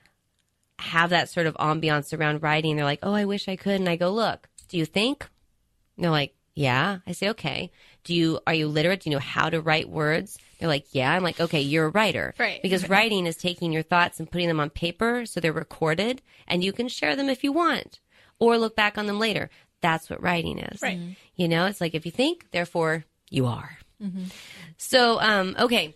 have that sort of ambiance around writing, they're like, oh, I wish I could. And I go, look, do you think? And they're like, yeah. I say, okay. Do you, are you literate? Do you know how to write words? They're like, yeah. I'm like, okay, you're a writer. Right. Because writing is taking your thoughts and putting them on paper so they're recorded, and you can share them if you want or look back on them later. That's what writing is. Right. You know, it's like if you think, therefore you are. So, um, okay.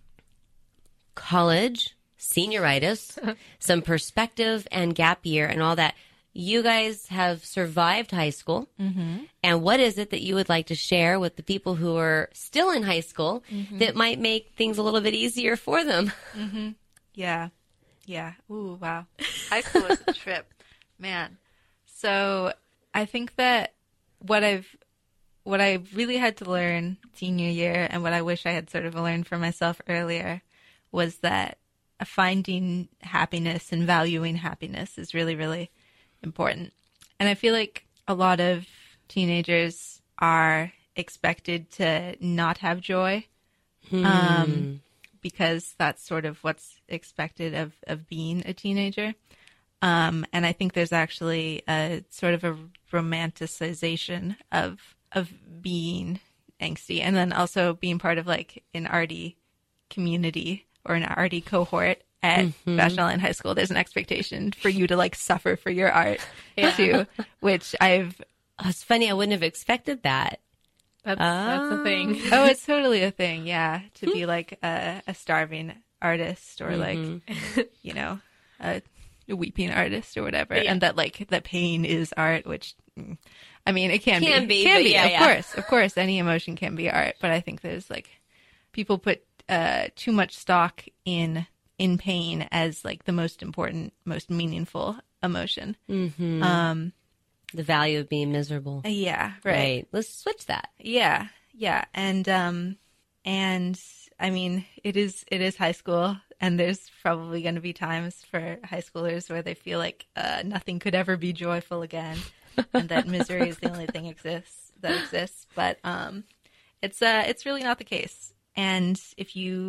College, senioritis, some perspective and gap year and all that. You guys have survived high school. Mm-hmm. And what is it that you would like to share with the people who are still in high school Mm-hmm. that might make things a little bit easier for them? Yeah. Yeah. Ooh, wow. High school was a trip. Man. So I think that what I've what I really had to learn senior year, and what I wish I had sort of learned for myself earlier, was that finding happiness and valuing happiness is really, really important. And I feel like a lot of teenagers are expected to not have joy. Um, because that's sort of what's expected of, of being a teenager. Um, and I think there's actually a sort of a romanticization of of being angsty, and then also being part of like an arty community or an arty cohort at Vashon Island High School. There's an expectation for you to like suffer for your art Yeah. too, which I've Oh, it's funny. I wouldn't have expected that. That's, that's the thing. oh, it's totally a thing, yeah, to be like a, a starving artist or like, you know, a, a weeping artist or whatever, Yeah. and that like the pain is art, which mm, I mean, it can, Can be, can but be, yeah, of yeah. course, of course, any emotion can be art, but I think there's like people put uh, too much stock in in pain as like the most important, most meaningful emotion. Mm-hmm. Um, The value of being miserable. yeah, right. Right. Let's switch that. Yeah, yeah, and um, and I mean, it is it is high school, and there's probably going to be times for high schoolers where they feel like uh, nothing could ever be joyful again, and that misery is the only thing exists that exists. But um, it's uh, it's really not the case. And if you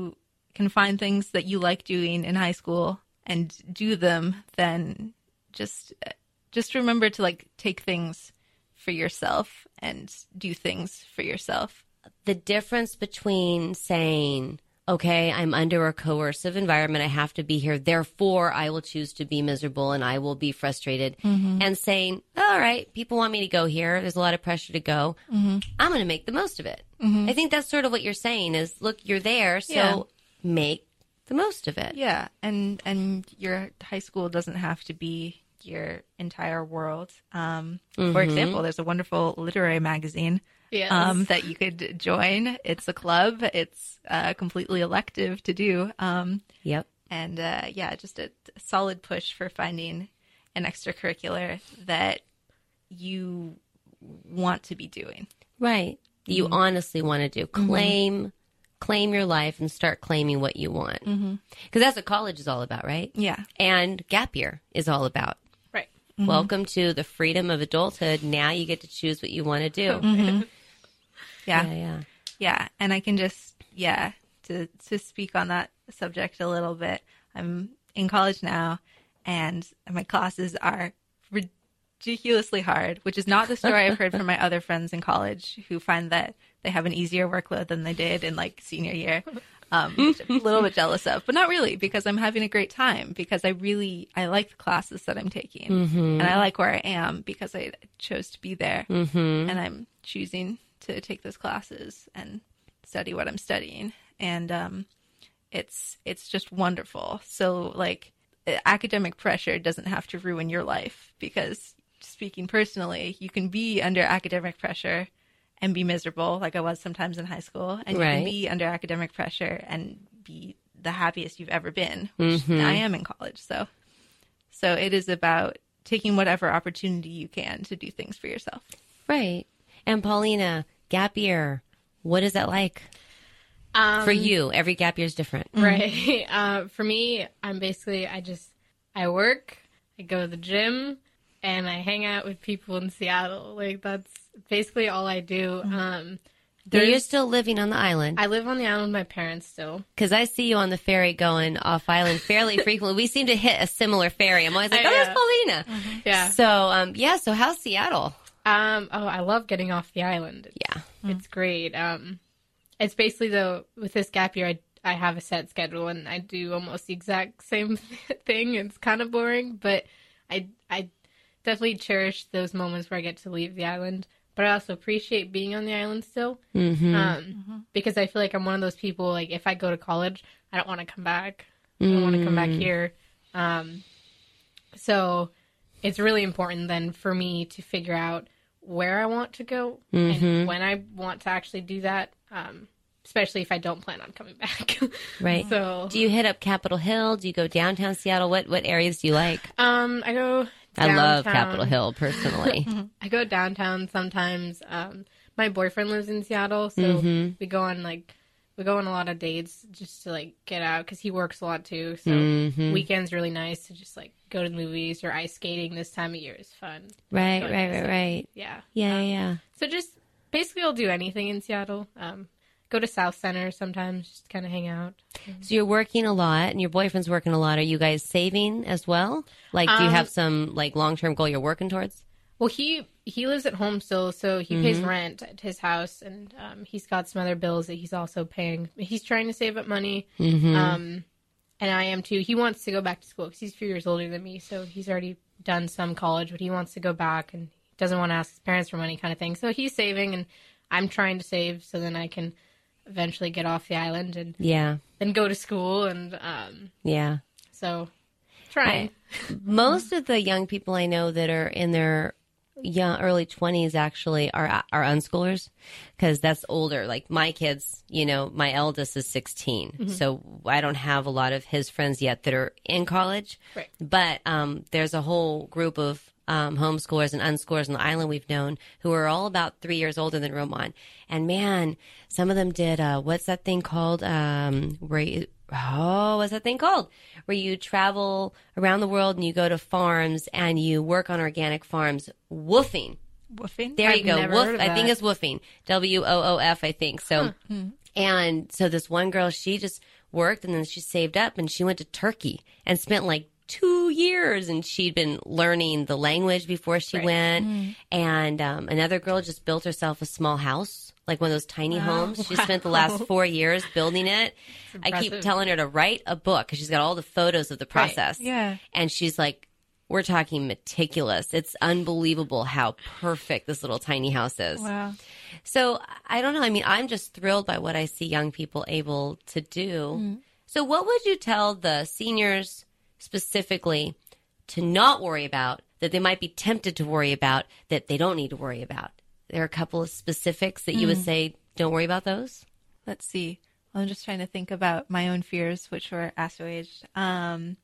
can find things that you like doing in high school and do them, then just just remember to like take things for yourself and do things for yourself. The difference between saying, okay, I'm under a coercive environment, I have to be here, therefore I will choose to be miserable and I will be frustrated, mm-hmm. and saying, all right, people want me to go here, there's a lot of pressure to go, mm-hmm. I'm going to make the most of it. Mm-hmm. I think that's sort of what you're saying is, look, you're there, so yeah. make the most of it. Yeah, and and your high school doesn't have to be your entire world. Um, mm-hmm. For example, there's a wonderful literary magazine yes. um, that you could join. It's a club. It's uh, completely elective to do. Um, yep. And uh, yeah, just a, a solid push for finding an extracurricular that you want to be doing. Right. You mm-hmm. honestly want to do. Claim. Mm-hmm. Claim your life and start claiming what you want. Because mm-hmm. that's what college is all about, right? Yeah. And gap year is all about. Right. Mm-hmm. Welcome to the freedom of adulthood. Now you get to choose what you want to do. Mm-hmm. Yeah. Yeah, yeah. Yeah. And I can just, yeah, to, to speak on that subject a little bit. I'm in college now, and my classes are ridiculously hard, which is not the story I've heard from my other friends in college who find that they have an easier workload than they did in like senior year, um, which I'm a little bit jealous of, but not really, because I'm having a great time, because I really, I like the classes that I'm taking, mm-hmm. and I like where I am because I chose to be there, mm-hmm. and I'm choosing to take those classes and study what I'm studying. And um, it's, it's just wonderful. So like academic pressure doesn't have to ruin your life, because speaking personally, you can be under academic pressure and be miserable, like I was sometimes in high school, and you right. can be under academic pressure and be the happiest you've ever been, which mm-hmm. I am in college. So, so it is about taking whatever opportunity you can to do things for yourself. Right. And Paulina, gap year, what is that like um, for you? Every gap year is different, right? Mm-hmm. Uh, for me, I'm basically I just I work, I go to the gym, and I hang out with people in Seattle. Like, that's basically all I do. Mm-hmm. Um, so you're still living on the island? I live on the island with my parents still. Because I see you on the ferry going off island fairly frequently. We seem to hit a similar ferry. I'm always like, oh, there's Paulina. Mm-hmm. Yeah. So, um, yeah, so how's Seattle? Um, oh, I love getting off the island. It's, yeah. It's mm-hmm. great. Um, it's basically, though, with this gap year, I, I have a set schedule, and I do almost the exact same thing. It's kind of boring, but I, I definitely cherish those moments where I get to leave the island, but I also appreciate being on the island still, mm-hmm. um, mm-hmm. because I feel like I'm one of those people, like, if I go to college, I don't want to come back. I don't mm. want to come back here. Um, so it's really important then for me to figure out where I want to go mm-hmm. and when I want to actually do that, um, especially if I don't plan on coming back. Right. So, do you hit up Capitol Hill? Do you go downtown Seattle? What what areas do you like? Um, I go I love Capitol Hill, personally. I go downtown sometimes. Um, my boyfriend lives in Seattle, so mm-hmm. we go on like we go on a lot of dates just to like get out because he works a lot too. So mm-hmm. weekends really nice to just like go to the movies or ice skating. This time of year is fun. Right, right, right, right, right. Yeah, yeah, um, yeah. So just basically, I'll do anything in Seattle. Um, go to South Center sometimes, just kind of hang out. So you're working a lot, and your boyfriend's working a lot. Are you guys saving as well? Like, do you um, have some like long term goal you're working towards? Well, he he lives at home still, so he mm-hmm. pays rent at his house, and um, he's got some other bills that he's also paying. He's trying to save up money, mm-hmm. um, and I am too. He wants to go back to school because he's a few years older than me, so he's already done some college, but he wants to go back, and he doesn't want to ask his parents for money kind of thing. So he's saving, and I'm trying to save so then I can eventually get off the island and yeah, then go to school, and um, yeah. So trying. I, most of the young people I know that are in their young early twenties actually are are unschoolers, because that's older. Like my kids, you know, my eldest is sixteen, mm-hmm. so I don't have a lot of his friends yet that are in college. Right. But um, there's a whole group of um, homeschoolers and unschoolers on the island we've known who are all about three years older than Roman. And man, some of them did uh, what's that thing called? Um, where you, oh, what's that thing called? Where you travel around the world and you go to farms and you work on organic farms. Woofing. Woofing? There I've you go. never Woof. heard of I think that. it's woofing. W O O F, I think. So, Huh. and so this one girl, she just worked, and then she saved up, and she went to Turkey and spent like two years, and she'd been learning the language before she Right. went. Mm. And um, another girl just built herself a small house, like one of those tiny Wow. homes. She spent the last four years building it. I keep impressive. telling her to write a book because she's got all the photos of the process. Yeah. And she's like, we're talking meticulous. It's unbelievable how perfect this little tiny house is. Wow. So I don't know. I mean, I'm just thrilled by what I see young people able to do. So what would you tell the seniors specifically to not worry about, that they might be tempted to worry about, that they don't need to worry about? There are a couple of specifics that you would say, don't worry about those? Let's see. I'm just trying to think about my own fears, which were assuaged. Um,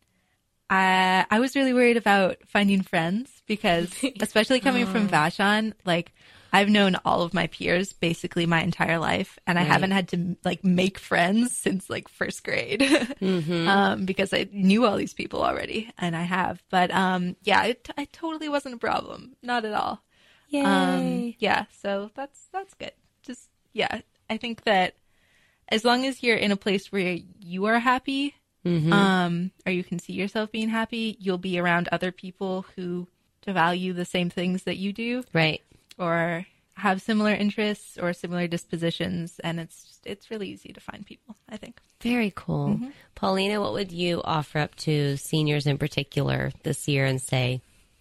I I was really worried about finding friends because, especially coming from Vashon, like I've known all of my peers basically my entire life, and I Right. haven't had to like make friends since like first grade Mm-hmm. um, because I knew all these people already, and I have. But um, yeah, it, it totally wasn't a problem, not at all. Yay. Um, yeah, so that's that's good. Just yeah, I think that as long as you're in a place where you are happy, Mhm. um, or you can see yourself being happy, you'll be around other people who value the same things that you do, Right. or have similar interests or similar dispositions, and it's it's really easy to find people, I think. Very cool. Paulina, what would you offer up to seniors in particular this year and say,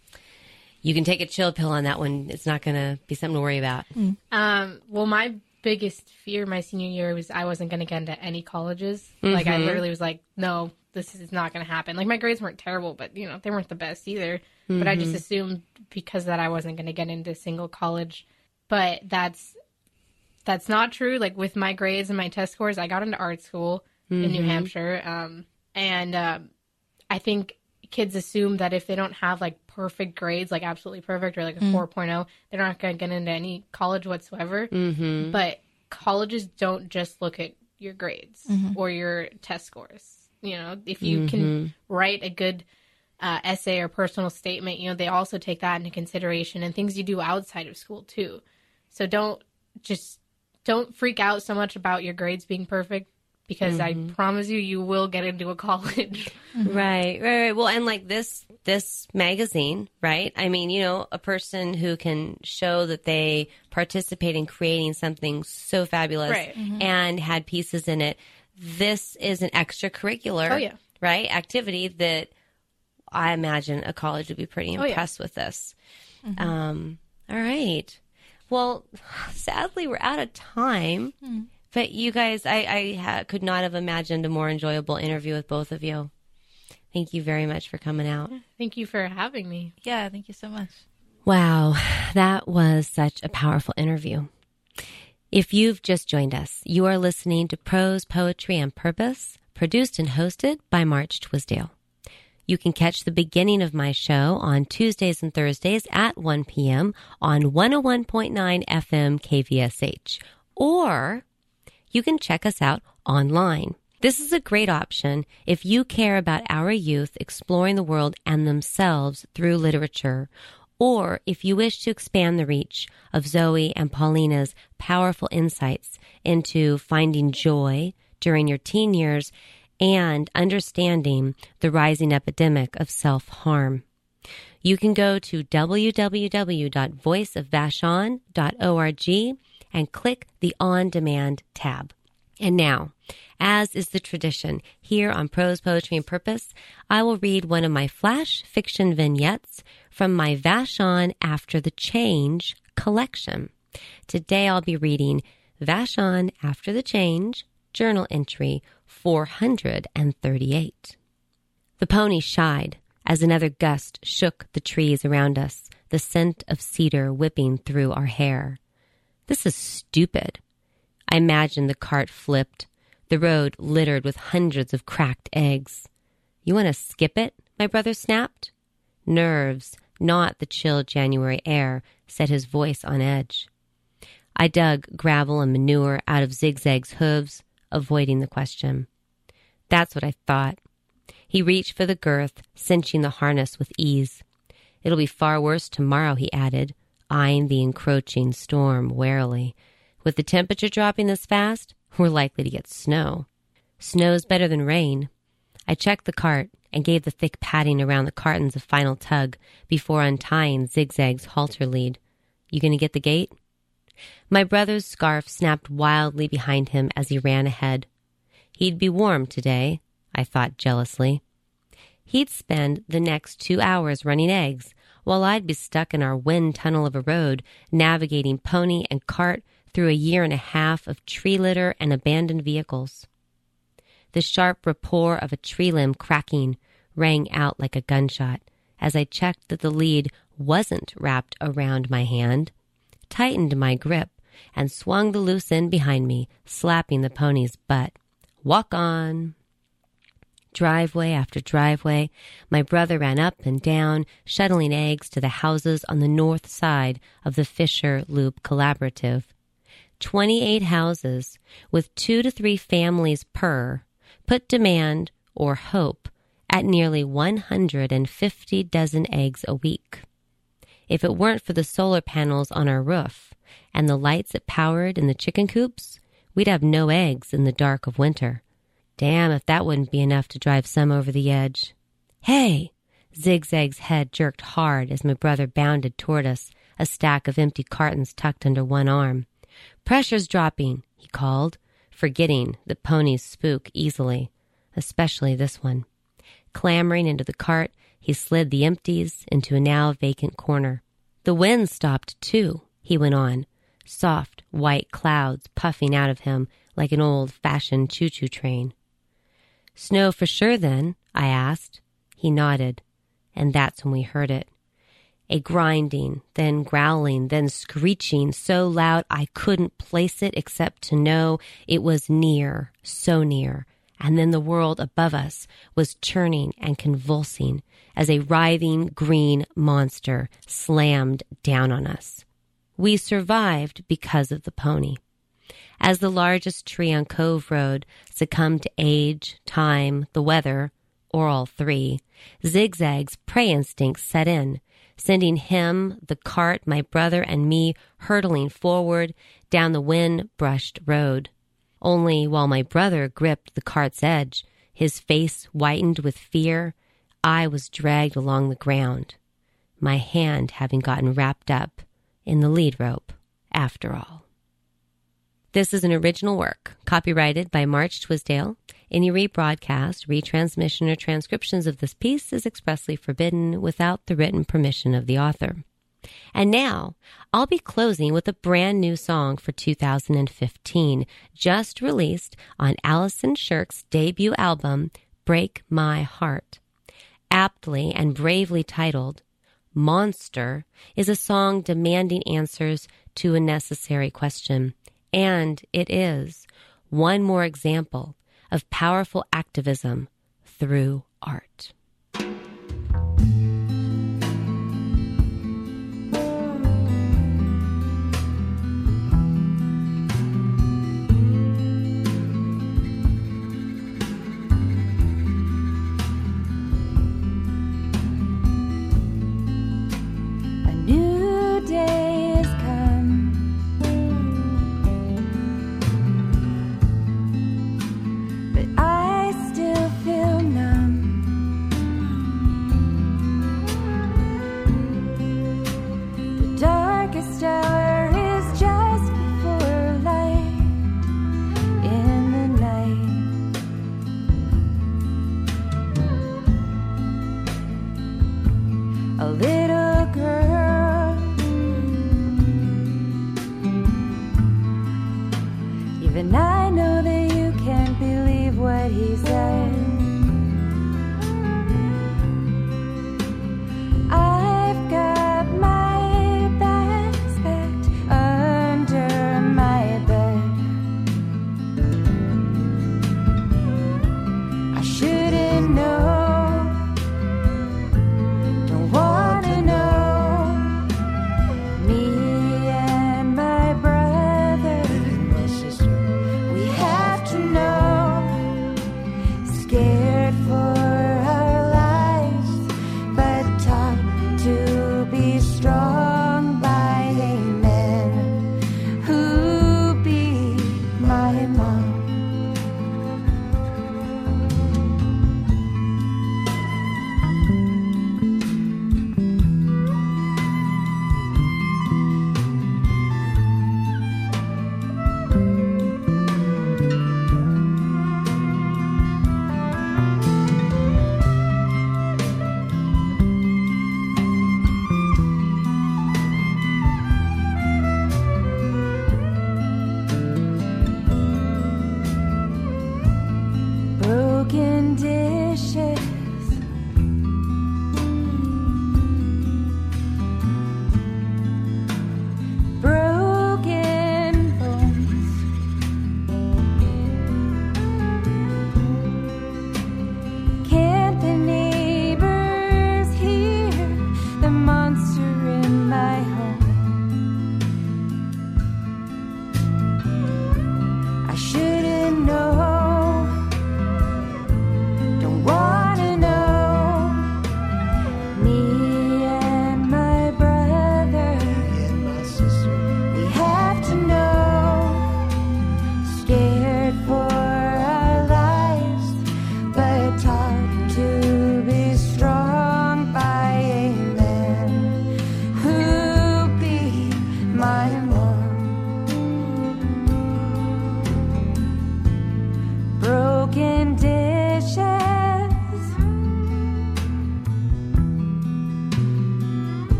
you can take a chill pill on that one. It's not going to be something to worry about. Um, well, my biggest fear my senior year was I wasn't going to get into any colleges. Like, I literally was like, no, this is not going to happen. Like, my grades weren't terrible, but, you know, they weren't the best either. But I just assumed because of that I wasn't going to get into a single college. But that's that's not true. Like, with my grades and my test scores, I got into art school in New Hampshire. Um, and um, I think kids assume that if they don't have, like, perfect grades, like absolutely perfect, or like a mm. four point oh, they're not going to get into any college whatsoever. Mm-hmm. But colleges don't just look at your grades mm-hmm. or your test scores. You know, if you mm-hmm. can write a good uh, essay or personal statement, you know, they also take that into consideration, and things you do outside of school too. So don't just don't freak out so much about your grades being perfect, because mm-hmm. I promise you, you will get into a college. Right, right, right. Well, and like this, this magazine, right? I mean, you know, a person who can show that they participate in creating something so fabulous right. mm-hmm. and had pieces in it. This is an extracurricular, oh, yeah. right, activity that I imagine a college would be pretty impressed oh, yeah. with this. Mm-hmm. Um, all right. Well, sadly, we're out of time. Mm-hmm. But you guys, I, I ha- could not have imagined a more enjoyable interview with both of you. Thank you very much for coming out. Thank you for having me. Yeah, thank you so much. Wow, that was such a powerful interview. If you've just joined us, you are listening to Prose, Poetry, and Purpose, produced and hosted by March Twisdale. You can catch the beginning of my show on Tuesdays and Thursdays at one p.m. on one oh one point nine F M K V S H, or you can check us out online. This is a great option if you care about our youth exploring the world and themselves through literature, or if you wish to expand the reach of Zoe and Paulina's powerful insights into finding joy during your teen years and understanding the rising epidemic of self-harm. You can go to w w w dot voice of vashon dot org and click the On Demand tab. And now, as is the tradition here on Prose, Poetry, and Purpose, I will read one of my flash fiction vignettes from my Vashon After the Change collection. Today I'll be reading Vashon After the Change, journal entry four hundred thirty-eight. The pony shied as another gust shook the trees around us, the scent of cedar whipping through our hair. This is stupid. I imagined the cart flipped, the road littered with hundreds of cracked eggs. You want to skip it? My brother snapped. Nerves, not the chill January air, set his voice on edge. I dug gravel and manure out of Zigzag's hooves, avoiding the question. That's what I thought. He reached for the girth, cinching the harness with ease. It'll be far worse tomorrow, he added, eyeing the encroaching storm warily. With the temperature dropping this fast, we're likely to get snow. Snow's better than rain. I checked the cart and gave the thick padding around the cartons a final tug before untying Zigzag's halter lead. You gonna get the gate? My brother's scarf snapped wildly behind him as he ran ahead. He'd be warm today, I thought jealously. He'd spend the next two hours running eggs, while I'd be stuck in our wind tunnel of a road, navigating pony and cart through a year and a half of tree litter and abandoned vehicles. The sharp rapport of a tree limb cracking rang out like a gunshot as I checked that the lead wasn't wrapped around my hand, tightened my grip, and swung the loose end behind me, slapping the pony's butt. Walk on. Driveway after driveway, my brother ran up and down, shuttling eggs to the houses on the north side of the Fisher Loop Collaborative. Twenty-eight houses, with two to three families per, put demand, or hope, at nearly one hundred fifty dozen eggs a week. If it weren't for the solar panels on our roof and the lights it powered in the chicken coops, we'd have no eggs in the dark of winter. Damn if that wouldn't be enough to drive some over the edge. Hey! Zigzag's head jerked hard as my brother bounded toward us, a stack of empty cartons tucked under one arm. Pressure's dropping, he called, forgetting that ponies spook easily, especially this one. Clambering into the cart, he slid the empties into a now vacant corner. The wind stopped, too, he went on, soft white clouds puffing out of him like an old-fashioned choo-choo train. Snow for sure, then? I asked. He nodded, and that's when we heard it. A grinding, then growling, then screeching so loud I couldn't place it except to know it was near, so near, and then the world above us was churning and convulsing as a writhing green monster slammed down on us. We survived because of the pony. As the largest tree on Cove Road succumbed to age, time, the weather, or all three, Zigzag's prey instinct set in, sending him, the cart, my brother, and me hurtling forward down the wind-brushed road. Only while my brother gripped the cart's edge, his face whitened with fear, I was dragged along the ground, my hand having gotten wrapped up in the lead rope after all. This is an original work, copyrighted by March Twisdale. Any rebroadcast, retransmission, or transcriptions of this piece is expressly forbidden without the written permission of the author. And now, I'll be closing with a brand new song for two thousand fifteen, just released on Alison Shirk's debut album, Break My Heart. Aptly and bravely titled, Monster is a song demanding answers to a necessary question. And it is one more example of powerful activism through art. Even I know that you can't believe what he said.